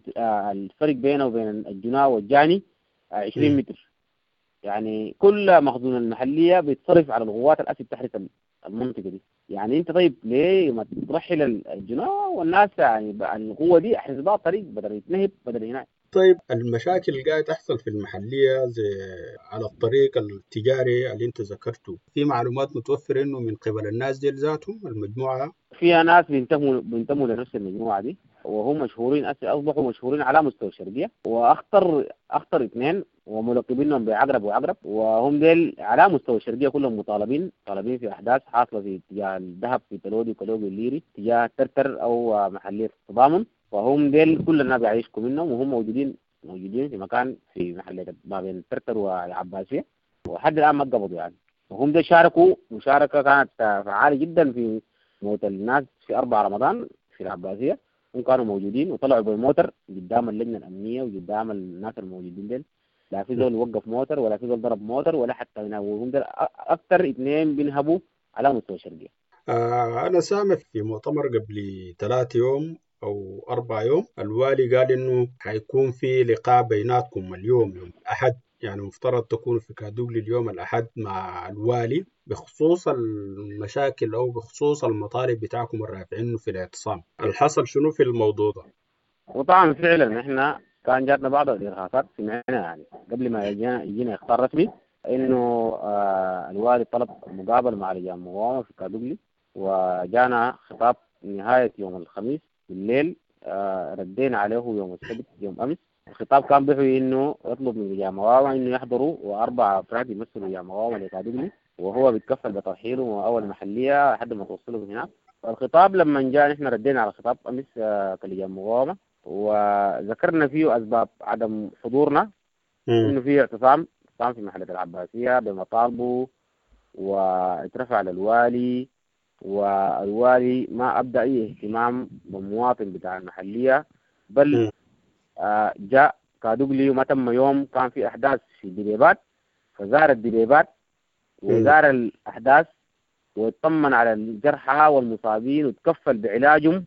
الفرق بينه وبين الجناه والجاني عشرين متر يعني كل مخزون المحلية بيتصرف على القوات الأسد تحرس المنطقة دي. يعني انت طيب ليه ما ترحل الجناه والناس يعني القوة دي احرس بها الطريق بدل يتنهب بدل هناك. طيب المشاكل اللي قاعد تحصل في المحلية زي على الطريق التجاري اللي انت ذكرته في معلومات متوفرة انه من قبل الناس دي ذاتهم المجموعة فيها ناس بينتموا بينتموا لنفس المجموعة دي وهم مشهورين أصبحوا مشهورين على مستوى الشرقية واخطر اخطر اثنين وملقبينهم بعقرب وعقرب وهم ديل على مستوى الشرقية كلهم مطالبين طالبين في احداث حاصلة في اتجاه الذهب في تلودي وكلوجي الليري اتجاه ترتر او محلية التضامن وهم ديل كل الناس بيعيشكم منهم وهم موجودين موجودين في مكان في محلية ما بين الترتر والعباسية وحد الآن ما قبضوا يعني. وهم ديل شاركوا مشاركة كانت فعالة جدا في موت الناس في أربعة رمضان في العباسية. هم كانوا موجودين وطلعوا بالموتر قدام اللجنة الأمنية وقدام الناس الموجودين ديل لا في زول وقف موتر ولا في زول ضرب موتر ولا حتى وهم ديل أكثر اثنين بينهبوا على مستوى الشرقية. آه أنا سامع في مؤتمر قبل ثلاثة يوم أو أربع يوم الوالي قال إنه حيكون في لقاء بيناتكم اليوم يوم الأحد يعني مفترض تكون في كادوغلي اليوم الأحد مع الوالي بخصوص المشاكل أو بخصوص المطالب بتاعكم الرافعين في الاعتصام. الحصل شنو في الموضوع ده؟ وطبعا فعلا إحنا كان جاتنا بعض الإرهاصات سمعنا يعني قبل ما يجينا يجينا إخبار رسمي إنه آه الوالي طلب مقابلة مع لجان مقاومة في كادوغلي وجانا خطاب نهاية يوم الخميس بالليل آه ردينا عليه يوم السبت يوم أمس. الخطاب كان بيحوي إنه يطلب من لجان مقاومة إنه يحضروا وأربعة أفراد يمثلوا لجان مقاومة لكادوغلي وهو بيتكفل بترحيله أول محلية لحد ما توصلوا هناك. الخطاب لما جاء نحن ردينا على الخطاب أمس آه كلجان مقاومة وذكرنا فيه أسباب عدم حضورنا إنه فيه اعتصام اعتصام في محلة العباسية بمطالبه واترفع للوالي والوالي ما أبدأ أي اهتمام بالمواطن بتاع المحلية بل آه جاء كادوغلي وما تم يوم كان في أحداث في دبيبات فزار الدبيبات وزار الأحداث ويطمن على الجرحى والمصابين وتكفل بعلاجهم،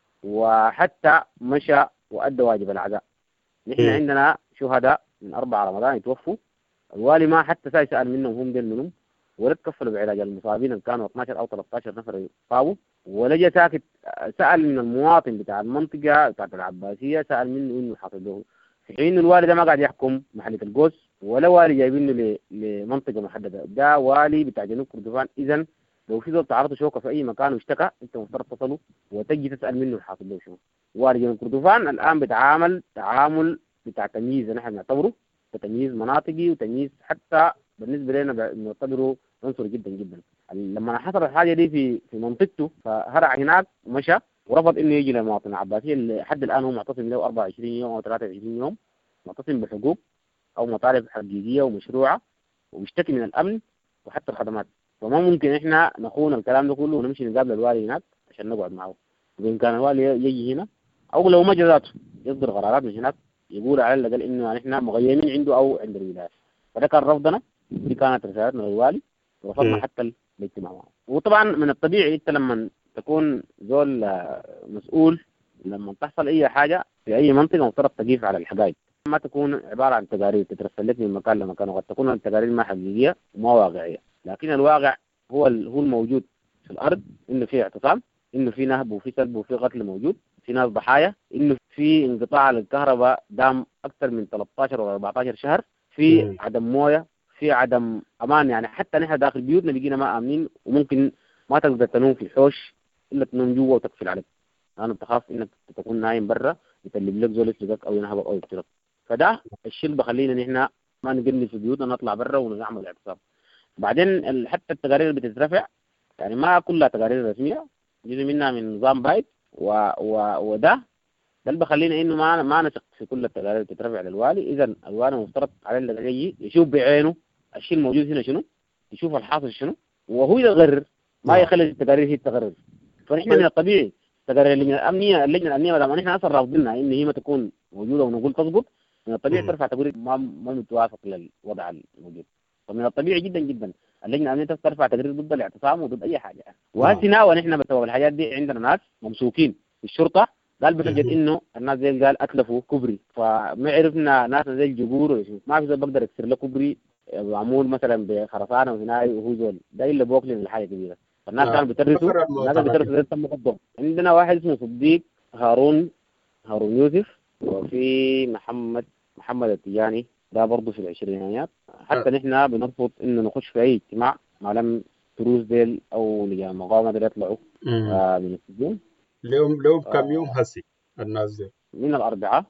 وحتى مشى وأدى واجب العزاء. نحن م. عندنا شهداء من أربعة رمضان يتوفوا، الوالي ما حتى سأل منهم هم دين منهم، ولا تكفلوا بعلاج المصابين اللي كانوا اثناشر أو ثلاثة عشر نفر يصابوا، ولا جاء ساكت سأل من المواطن بتاع المنطقة بتاعت العباسية، سأل منه إنه حاصل له، في حين الوالي ده ما قاعد يحكم محلة القوس ولا والي جايبينه لمنطقة محددة، ده والي بتاع جنوب كردفان. إذن لو في زول تعرض شوكة في أي مكان واشتكى أنت مفترض تصله وتجي تسأل منه الحاصل له شنو. والي جنوب كردفان الآن بتعامل تعامل بتاع تمييز، نحن نعتبره تمييز مناطقي وتمييز حتى بالنسبة لنا نعتبره عنصري جدا جدا. لما حصل الحاجة دي في في منطقته فهرع هناك ومشى ورفض إنه يجي للمواطن العباسي اللي لحد الآن هو معتصم له أربعة وعشرين يوم أو ثلاثة وعشرين يوم، معتصم بحقوق أو مطالب حقيقية ومشروعة وبيشتكي من الأمن وحتى الخدمات. فما ممكن إحنا نخون الكلام ده كله ونمشي نقابل الوالي هناك عشان نقعد معه. وإن كان الوالي يجي هنا أو لو ما جزاته يصدر قرارات من هناك يقول على الأقل إنه إحنا مغيمين عنده أو عند الولاية. فده كان رفضنا، دي كانت رسالتنا للوالي ورفضنا حتى الاجتماع معه. وطبعا من الطبيعي أنت لما تكون زول مسؤول لما تحصل أي حاجة في أي منطقة مفترض تقيف على الحقائق، ما تكون عبارة عن تقارير تترسل لك من مكان لمكان، وقد تكون التقارير ما حقيقية وما واقعية. لكن الواقع هو هو الموجود في الأرض، إنه في اعتصام، إنه في نهب وفي سلب وفي قتل موجود، في ناس ضحايا، إنه في انقطاع للكهرباء دام أكثر من ثلاثة عشر و أربعة عشر شهر، في م. عدم موية، في عدم أمان. يعني حتى نحن داخل بيوتنا بقينا ما آمنين، وممكن ما تقدر تنوم في الحوش إلا تنوم جوا وتقفل عليك، لأنه تخاف إنك تكون نايم برا يتلب لك زول يسلقك أو ينهبك أو يقتلك. فده الشيء بخلينا نحن ما نقلل في بيوتنا، نطلع برا ونعمل اعتصام. بعدين حتى التقارير بتترفع، يعني ما كلها تقارير رسمية، جزء منها من نظام بايت و... و... وده ده اللي بخلينا إنه ما ما نثق في كل التقارير اللي بتترفع للوالي. إذا الوالي مفترض عليه اللي يجي يشوف بعينه الشيء الموجود هنا شنو، يشوف الحاصل شنو، وهو يقرر، ما يخلي التقارير هي تقرر. فنحن من الطبيعي التقارير اللجنة الأمنية اللجنة الأمنية ما دام نحن أصلا رافضينها إن هي ما تكون موجودة ونقول تضبط، من الطبيعي ترفع تقرير ما ما متوافق للوضع الموجود. فمن الطبيعي جدا جدا اللجنة الأمنية ترفع تقرير ضد الاعتصام وضد أي حاجة. وهسنا ونحن بسبب الحاجات دي عندنا ناس ممسوكين في الشرطة، قال بتجد إنه الناس زي قال أتلفوا كبري، فما عرفنا ناس زي الجبور ما في زول بقدر يكسر له كبري معمول مثلا بخرسانة وهناي وهو زول ده اللي بوكل من الحاجة كبيرة. فالناس كانوا بيترسوا، الناس بيترسوا زي تم قدهم. عندنا واحد اسمه صديق هارون هارون يوسف، وفي محمد محمد التجاني ده برضه في العشرينيات. حتى نحن بنرفض إنه نخش في أي اجتماع ما لم تروز ديل أو لجان مقاومة ديل يطلعوا آه من السجون. اليوم اليوم كم يوم هسي الناس دي؟ من الأربعاء،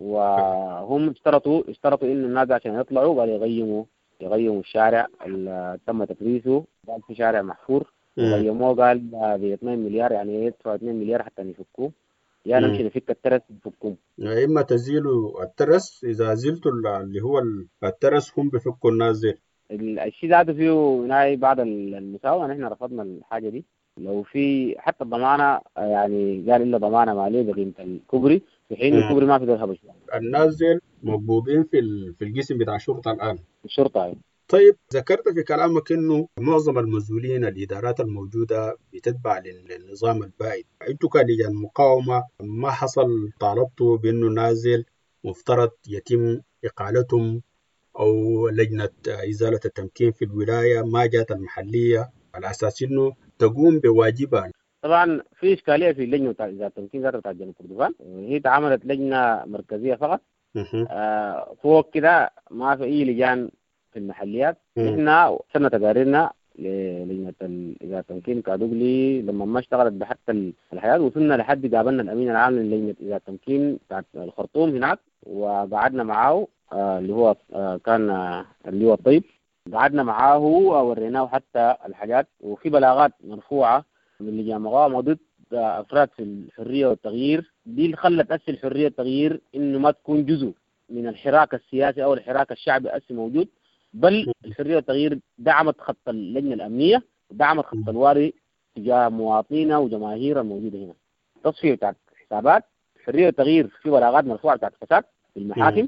وهم اشترطوا اشترطوا إنه الناس عشان يطلعوا قالوا يغيموا يغيموا الشارع اللي تم تكريسه، قال في شارع محفور غيموه، قال ب اثنين مليار، يعني يدفعوا اثنين مليار حتى يفكوه، يا نمشي نفك الترس نفكهم. يا إما تزيلوا الترس، إذا زلتوا اللي هو الترس هم بفكوا الناس دي. الشيء ذاته فيه هناي بعض المساواة، نحن رفضنا الحاجة دي. لو في حتى الضمانة يعني قال إلا ضمانة مالية بقيمة الكوبري، في حين م. الكوبري ما في ذلك هبش. الناس دي مقبوضين في في القسم بتاع الشرطة الآن. الشرطة هي. طيب ذكرت في كلامك إنه معظم المسؤولين الإدارات الموجودة بتتبع للنظام البائد، أنتوا كلجان مقاومة ما حصل طالبتوا بإنه نازل مفترض يتم إقالتهم أو لجنة إزالة التمكين في الولاية ما جات المحلية على أساس إنه تقوم بواجبها؟ طبعا في إشكالية في اللجنة بتاع إزالة التمكين ذات بتاع جنوب كردفان، هي تعاملت لجنة مركزية فقط. آه فوق كده ما في أي لجان في المحليات. إحنا سنة تقاريرنا للجنة إزالة التمكين كادوغلي لما ما اشتغلت بحتى الحياة، وصلنا لحد قابلنا الأمين العام للجنة إزالة التمكين بتاعت الخرطوم هناك وقعدنا معاه آه اللي هو آه كان آه اللي هو الطيب، قعدنا معاه ووريناه حتى الحاجات، وفي بلاغات مرفوعة من لجان مقاومة ضد أفراد في الحرية والتغيير. دي اللي خلت أسي الحرية والتغيير إنه ما تكون جزء من الحراك السياسي أو الحراك الشعبي أسي موجود، بل الحرية والتغيير دعمت خط اللجنة الأمنية ودعمت خط الواري تجاه مواطنينا وجماهير الموجودة هنا. تصفية بتاعت حسابات الحرية والتغيير في بلاغات مرفوعة بتاعت فساد في المحاكم،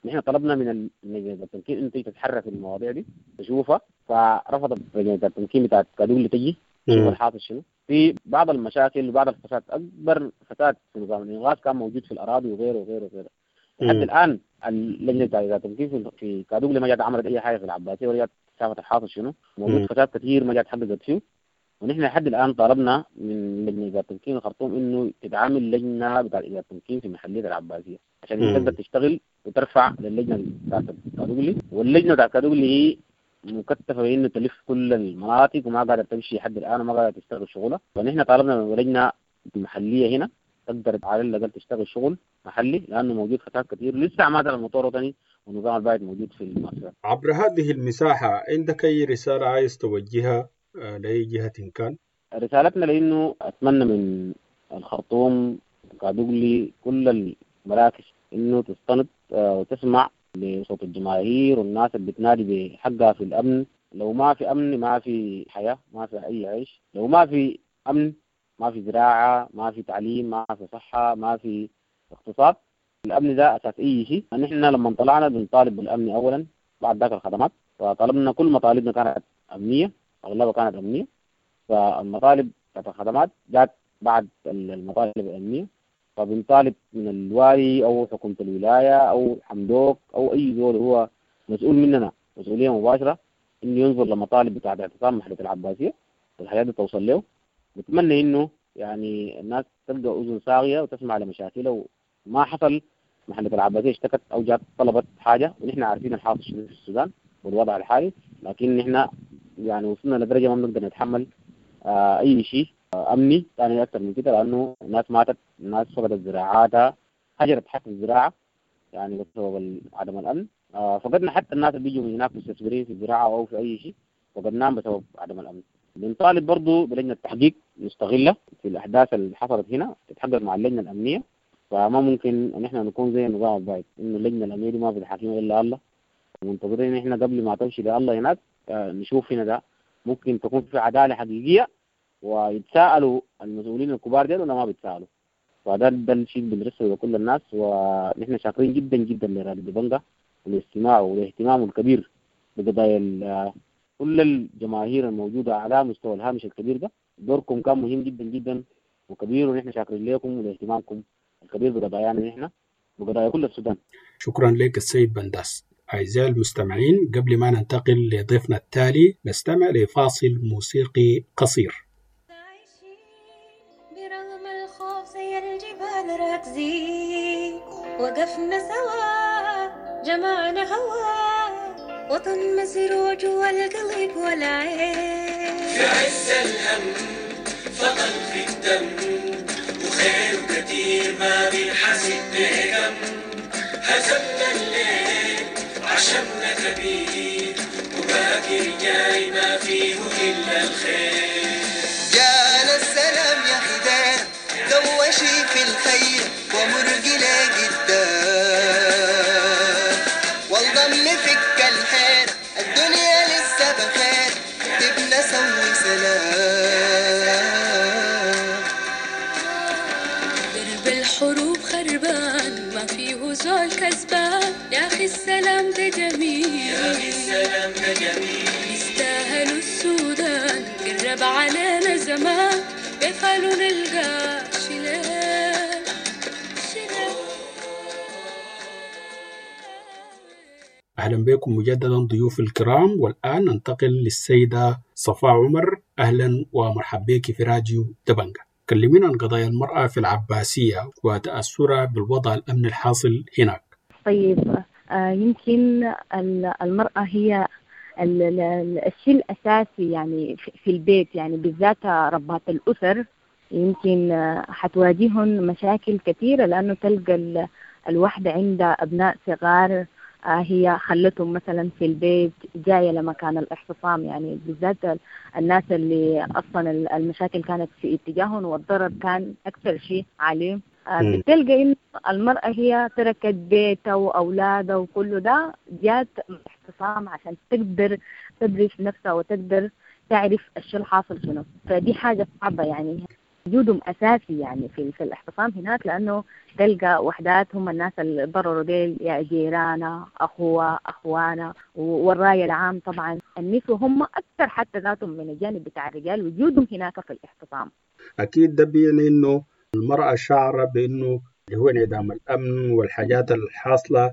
نحن طلبنا من لجنة التمكين إنه تتحرك في المواضيع دي تشوفها، فرفضت لجنة التمكين بتاعت كادوغلي تجي تشوف الحاصل شنو. في بعض المشاكل وبعض الفساد، أكبر فساد في نظام الإنغاث كان موجود في الأراضي وغيره وغيره وغيره. لحد الآن اللجنة بتاعت التمكين في كادوغلي ما جات عملت أي حاجة في العباسية ولا جات شافت الحاصل شنو. موجود فساد كثير ما جات حددت فيه. ونحن لحد الآن طالبنا من لجنة إدارة التمكين الخرطوم إنه تدعم لجنة بتاع إدارة التمكين في محلية العباسية عشان تقدر تشتغل وترفع للجنة بتاعت كادوغلي. واللجنة بتاعت كادوغلي هي مكتفة بإنه تلف كل المناطق وما قاعدة تمشي لحد الآن وما قاعدة تشتغل شغلها. فنحن طالبنا من لجنة محلية هنا تقدر على الأقل تشتغل شغل محلي، لأنه موجود فساد كثير لسه عماد المطور وطني ونظام البايد موجود في المؤسسات. عبر هذه المساحة عندك أي رسالة عايز توجهها لأي جهة كان؟ رسالتنا لأنه أتمنى من الخرطوم كادوغلي كل المراكز إنه تستند وتسمع لصوت الجماهير والناس اللي بتنادي بحقها في الأمن. لو ما في أمن ما في حياة، ما في أي عيش. لو ما في أمن ما في زراعة، ما في تعليم، ما في صحة، ما في اقتصاد. الأمن ده أساس أي شيء. نحن لما طلعنا بنطالب بالأمن أولا، بعد ذاك الخدمات. فطلبنا كل مطالبنا كانت أمنية، أغلبها كانت أمنية. فالمطالب بتاعت الخدمات جات بعد المطالب الأمنية. فبنطالب من الوالي أو حكومة الولاية أو حمدوك أو أي دول هو مسؤول مننا مسؤولية مباشرة إنه ينظر لمطالب بتاعت اعتصام محلة العباسية والحياة دي توصل له. نتمنى إنه يعني الناس تلقى أذن صاغية وتسمع لمشاكله. وما حصل محلة العباسية اشتكت أو جات طلبت حاجة ونحن عارفين الحاصل شنو في السودان والوضع الحالي، لكن نحن يعني وصلنا لدرجة ما بنقدر نتحمل آه أي شيء آه أمني يعني أكثر من كده، لأنه الناس ماتت، الناس فقدت زراعاتها، هجرت حتى الزراعة يعني بسبب عدم الأمن. آه فقدنا حتى الناس اللي بيجوا من هناك مستثمرين في الزراعة أو في أي شيء فقدناهم بسبب عدم الأمن. بنطالب برضو بلجنة تحقيق مستغلة في الأحداث اللي حصلت هنا تتحقق مع اللجنة الأمنية. فما ممكن ان احنا نكون زي النظام البايد انه اللجنه الامنيه دي ما في الحكيمه الا الله، منتظرين ان احنا قبل ما تمشي لله هناك آه نشوف هنا ده ممكن تكون في عداله حقيقيه ويتساءلوا المسؤولين الكبار دول ولا ما بيتساءلوا. فده ده الشيء اللي بنرسله لكل الناس. ونحن شاكرين جدا جدا لراديو دبنجة والاستماع والاهتمام الكبير بقضايا كل الجماهير الموجوده على مستوى الهامش الكبير ده. دوركم كان مهم جدا جدا وكبير، ونحن شاكرين لكم ولاهتمامكم الكبير بقضايانا نحن بقضايا كل السودان. شكرا لك السيد بنداس. أعزائي المستمعين، قبل ما ننتقل لضيفنا التالي نستمع لفاصل موسيقي قصير. برغم الخوف زي الجبال راكزين، وقفنا سوا جمعنا هوا، وطن مسروع جوا القلب والعين. في عز الهم فضل في الدم، وخير كتير ما بينحسب بكم. هزمنا الليل عشمنا كبير، وباقي جاي ما فيه إلا الخير. جانا السلام يا خدام، دوشي في الخير ومرقنا قدام، والضم فك الحير الدنيا لسه بخير، تبنى سوي سلام. درب الحروب خربان ما فيه زول كسبان، يا أخي السلام ده جميل، يا أخي السلام ده جميل. يستاهلوا السودان قرب علينا زمان، بيخلوا نلقى شلال شلال. أهلا بكم مجددا ضيوف الكرام. والآن ننتقل للسيدة صفاء عمر. أهلا ومرحبا بك في راديو دبنجة. كلمينا عن قضايا المرأة في العباسية وتأثرها بالوضع الأمن الحاصل هناك. طيب آه يمكن المرأة هي الشيء الأساسي يعني في البيت، يعني بالذات ربات الأسر يمكن حتواجههم مشاكل كثيرة، لأنه تلقى الوحدة عندها أبناء صغار هي خلتهم مثلا في البيت جاية لمكان الاعتصام، يعني بالذات الناس اللي أصلا المشاكل كانت في اتجاههم والضرر كان أكثر شيء عليهم. بتلقى إن المرأة هي تركت بيتها وأولادها وكل ده جات اعتصام عشان تقدر تدرس نفسها وتقدر تعرف الشيء الحاصل شنو. فدي حاجة صعبة يعني. وجودهم أساسي يعني في في الاحتفام هناك، لأنه تلقى وحدات هم الناس اللي ضرروا ديل، يا جيرانا، أخوة، أخوانا، والرأي العام طبعا النسوة هم أكثر حتى ذاتهم من الجانب بتاع الرجال وجودهم هناك في الاحتفام. أكيد ده بيعني إنه المرأة شعر بإنه اللي هو انعدام الأمن والحاجات الحاصلة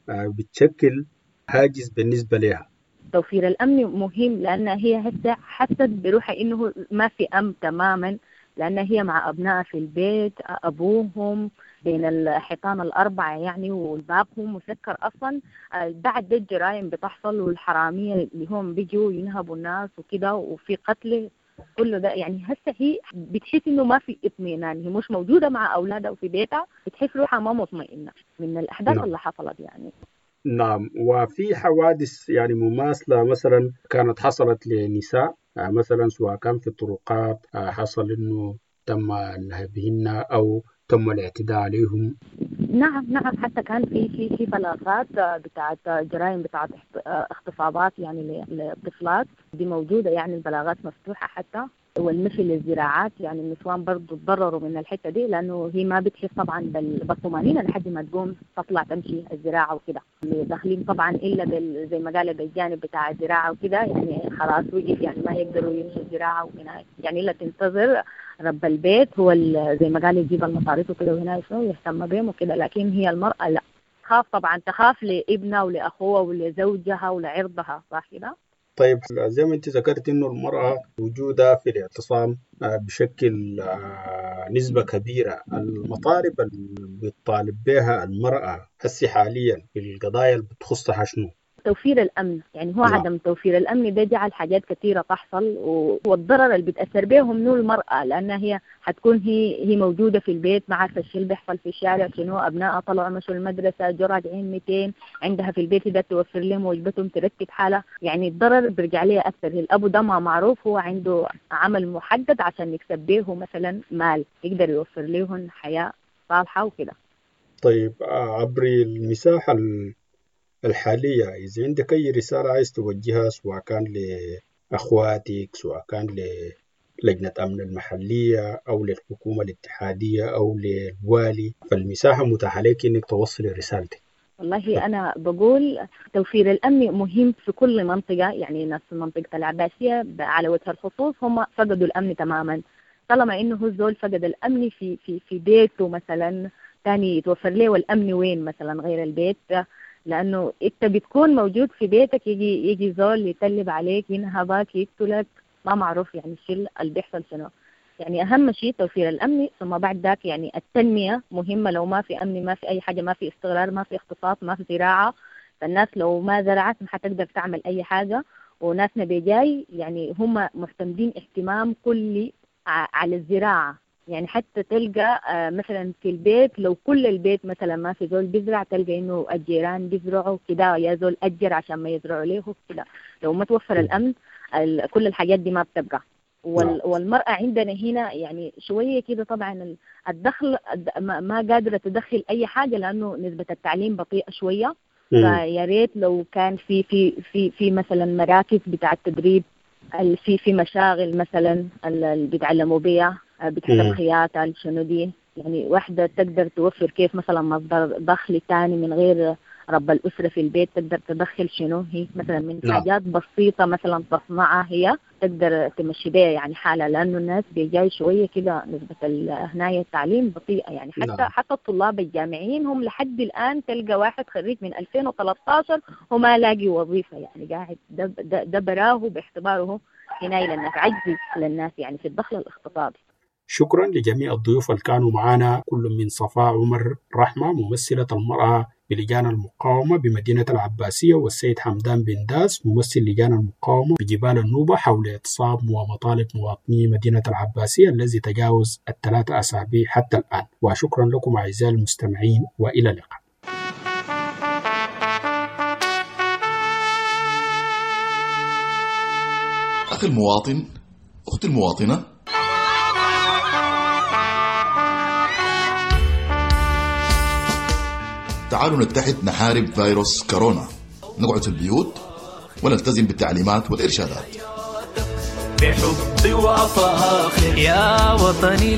بتشكل هاجس بالنسبة لها. توفير الأمن مهم لأن هي هسه حست بروحها إنه ما في أمن تماما، لأن هي مع أبنائها في البيت، أبوهم بين الحيطان الأربعة يعني والبابهم مسكر أصلا. بعد ده الجرائم بتحصل والحرامية اللي هم بيجوا ينهبوا الناس وكده وفي قتل كله ده، يعني هسه هي بتحس إنه ما في اطمئنان، هي مش موجودة مع أولادها وفي بيتها، بتحس روحها ما مطمئنة من الأحداث نعم. اللي حصلت يعني. نعم. وفي حوادث يعني مماثلة مثلا كانت حصلت لنساء مثلا، سواء كان في الطرقات حصل إنه تم نهبهن أو تم الاعتداء عليهم. نعم نعم، حتى كان في في في بلاغات بتاعت جرائم بتاعت اغتصابات يعني للطفلات دي موجودة، يعني البلاغات مفتوحة حتى. والمشي للزراعات يعني النسوان برضو تضرروا من الحتة دي، لأنه هي ما بتحس طبعا بالطمأنينة لحد ما تقوم تطلع تمشي الزراعة وكده. داخلين طبعا إلا بال زي ما قال بالجانب بتاع الزراعة وكده، يعني خلاص وقف يعني ما يقدروا يمشوا الزراعة وهنا يعني إلا تنتظر رب البيت هو زي ما قال يجيب المصاريف وكده وهنا شنو يهتم بهم وكده. لكن هي المرأة لا، تخاف طبعا، تخاف لابنها ولأخوها ولزوجها ولعرضها، صح كده؟ طيب زي ما انت ذكرت انه المرأة وجودها في الاعتصام بشكل نسبة كبيرة، المطالب اللي بتطالب بها المرأة هسي حاليا في القضايا اللي بتخصها شنو؟ توفير الأمن، يعني هو لا. عدم توفير الأمن ده جعل حاجات كثيرة تحصل، والضرر اللي بتأثر بهم منه المرأة، لأنها هي حتكون هي هي موجودة في البيت، ما عارفة الشيء اللي بيحصل في الشارع شنو، أبنائها طلعوا مشوا المدرسة جو راجعين مئتين، عندها في البيت ده توفر لهم وجبتهم ترتب حالها، يعني الضرر بيرجع لها أكثر. الأبو ده ما معروف هو عنده عمل محدد عشان يكسب به مثلا مال يقدر يوفر لهم حياة صالحة وكده. طيب عبر المساحة الحالية إذا عندك أي رسالة عايز توجهها، سواء كان لأخواتك، سواء كان للجنة أمن المحلية أو للحكومة الاتحادية أو للوالي، فالمساحة متاحة لك إنك توصل رسالتك. والله أنا بقول توفير الأمن مهم في كل منطقة، يعني ناس منطقة العباسية على وجه الخصوص هم فقدوا الأمن تماما. طالما إنه هو الزول فقد الأمن في في في بيته مثلا، تاني يتوفر له والأمن وين مثلا غير البيت، لأنه أنت بتكون موجود في بيتك يجي يجي زول يتلب عليك ينهبك يقتلك، ما معروف يعني الشيء اللي بيحصل شنو. يعني أهم شيء توفير الأمن، ثم بعد ذاك يعني التنمية مهمة. لو ما في أمن ما في أي حاجة، ما في استقرار، ما في اقتصاد، ما في زراعة، فالناس لو ما زرعت ما حتقدر تعمل أي حاجة. وناسنا بيجاي يعني هم معتمدين اهتمام كلي على الزراعة، يعني حتى تلقى مثلا في البيت لو كل البيت مثلا ما في زول بيزرع، تلقى انه الجيران بيزرعوا كده، يا زول أجر عشان ما يزرعوا له كده. لو ما توفر الأمن كل الحاجات دي ما بتبقى. والمرأة عندنا هنا يعني شوية كده طبعا الدخل ما قادرة تدخل أي حاجة، لأنه نسبة التعليم بطيئة شوية. فيا ريت لو كان في في في في مثلا مراكز بتاع التدريب، في في مشاغل مثلا اللي بيتعلموا بيها بتاعت الخياطة شنو دي، يعني واحدة تقدر توفر كيف مثلا مصدر دخل تاني من غير رب الأسرة في البيت، تقدر تدخل شنو هي مثلا من لا. حاجات بسيطة مثلا تصنعها هي تقدر تمشي بيها يعني حالة، لأنه الناس بيجاي شوية كده نسبة هناية التعليم بطيئة، يعني حتى لا. حتى الطلاب الجامعيين هم لحد الآن تلقى واحد خريج من ألفين وثلاثة عشر وما لاقي وظيفة، يعني قاعد ده, ده, ده براه باعتباره هناي للناس عجزي للناس يعني في الدخل الاقتصادي. شكرا لجميع الضيوف اللي كانوا معنا، كل من صفاء عمر رحمة ممثلة المرأة بلجان المقاومة بمدينة العباسية، والسيد حمدان بن داس ممثل لجان المقاومة بجبال النوبة، حول اعتصام ومطالب مواطني مدينة العباسية الذي تجاوز الثلاثة أسابيع حتى الآن. وشكرا لكم أعزائي المستمعين، وإلى اللقاء. أخي المواطن، أختي المواطنة، تعالوا نتحد نحارب فيروس كورونا، نقعد في البيوت ونلتزم بالتعليمات والإرشادات. بحب وفاخر يا وطني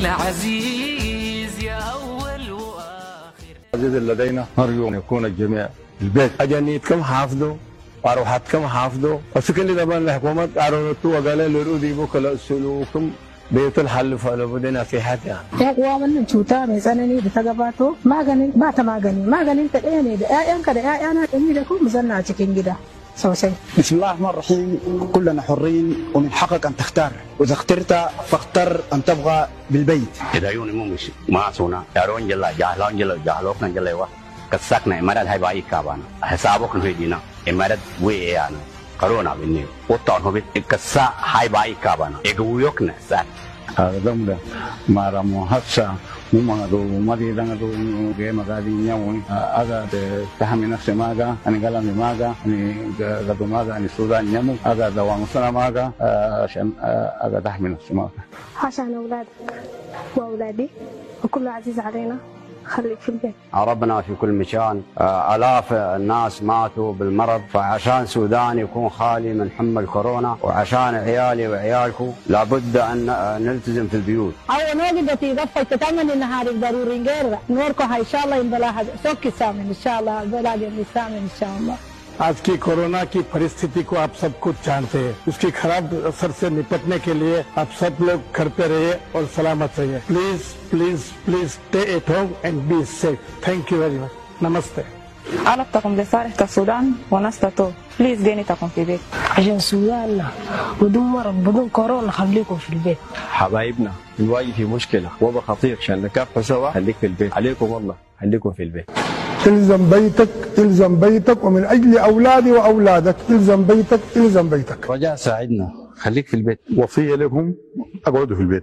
العزيز يا أول وآخر. العزيز لدينا نرجو أن يكون الجميع البيت أجانيت كم حافظوا وأروحات كم حافظوا وسكن لي دبان الحكومة أروتو وقال لرودي بكلا سلوكم بيت الحل فلو بدنا في حتى يا قوامن شوتا ميزانني بتغباتو ما غني ba ta magani maganin ta ɗaya ne da ƴaƴanka da ƴaƴana da ni da ku mu zanna cikin gida sosai. بسم الله الرحمن الرحيم. كلنا حرين ومن حقك أن تختار وإذا اخترت فاختر أن تبقى بالبيت. إذا يوني مو مش ما سونا يارون جلا جاهلون جلا جاهلوك نجلا يوا كسكنا إمارات هاي باي كابانا حسابك نهيدينا إمارات ويانا كورونا بيني وطن هو بيتكسا هاي باي كابانا إجويوكنا سات. هذا دمدا ما رامو هسا مما دو مادي دعنا دو كي مكادي نياوي هذا تهمي نفسه ماذا أنا كلامي ماذا أنا قدو ماذا أنا سودان نيامو هذا دوام سنة ماذا عشان هذا تهمي نفسه ماذا عشان أولادك وأولادي وكل عزيز علينا خليك في البيت. ربنا في كل مكان آلاف الناس ماتوا بالمرض فعشان سودان يكون خالي من حمى كورونا وعشان عيالي وعيالكم لابد أن نلتزم في البيوت. أول نوجد تيغفى تتمنى النهار ضروري غير نوركم إن شاء الله إن بلاها سوكي سامن إن شاء الله بلاها سامن إن شاء الله. आज की कोरोना की परिस्थिति को आप सब कुछ जानते हैं उसकी खराब असर से निपटने के लिए आप सब लोग घर पे रहिए और सलामत रहिए please please please stay at home and be safe. Thank you very much. नमस्ते. علاقتكم لصالح السودان ونستطيع بليز دينتكم في البيت عشان سوداننا بدون مرض بدون كورونا خليكم في البيت. حبايبنا الواجه في مشكلة وبا خطير عشان نكافحوا سوا خليك في البيت عليكم والله خليكم في البيت. الزم بيتك الزم بيتك ومن أجل أولادي وأولادك الزم بيتك الزم بيتك. رجاء ساعدنا خليك في البيت. وصية لكم اقعدوا في البيت.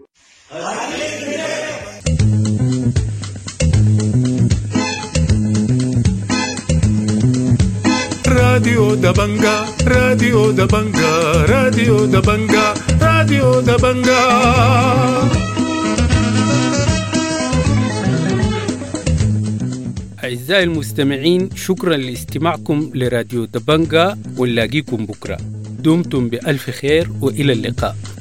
راديو دبنجا راديو دبنجا راديو دبنجا راديو دبنجا. أعزائي المستمعين شكرا لاستماعكم لراديو دبنجا ونلاقيكم بكرة. دمتم بألف خير وإلى اللقاء.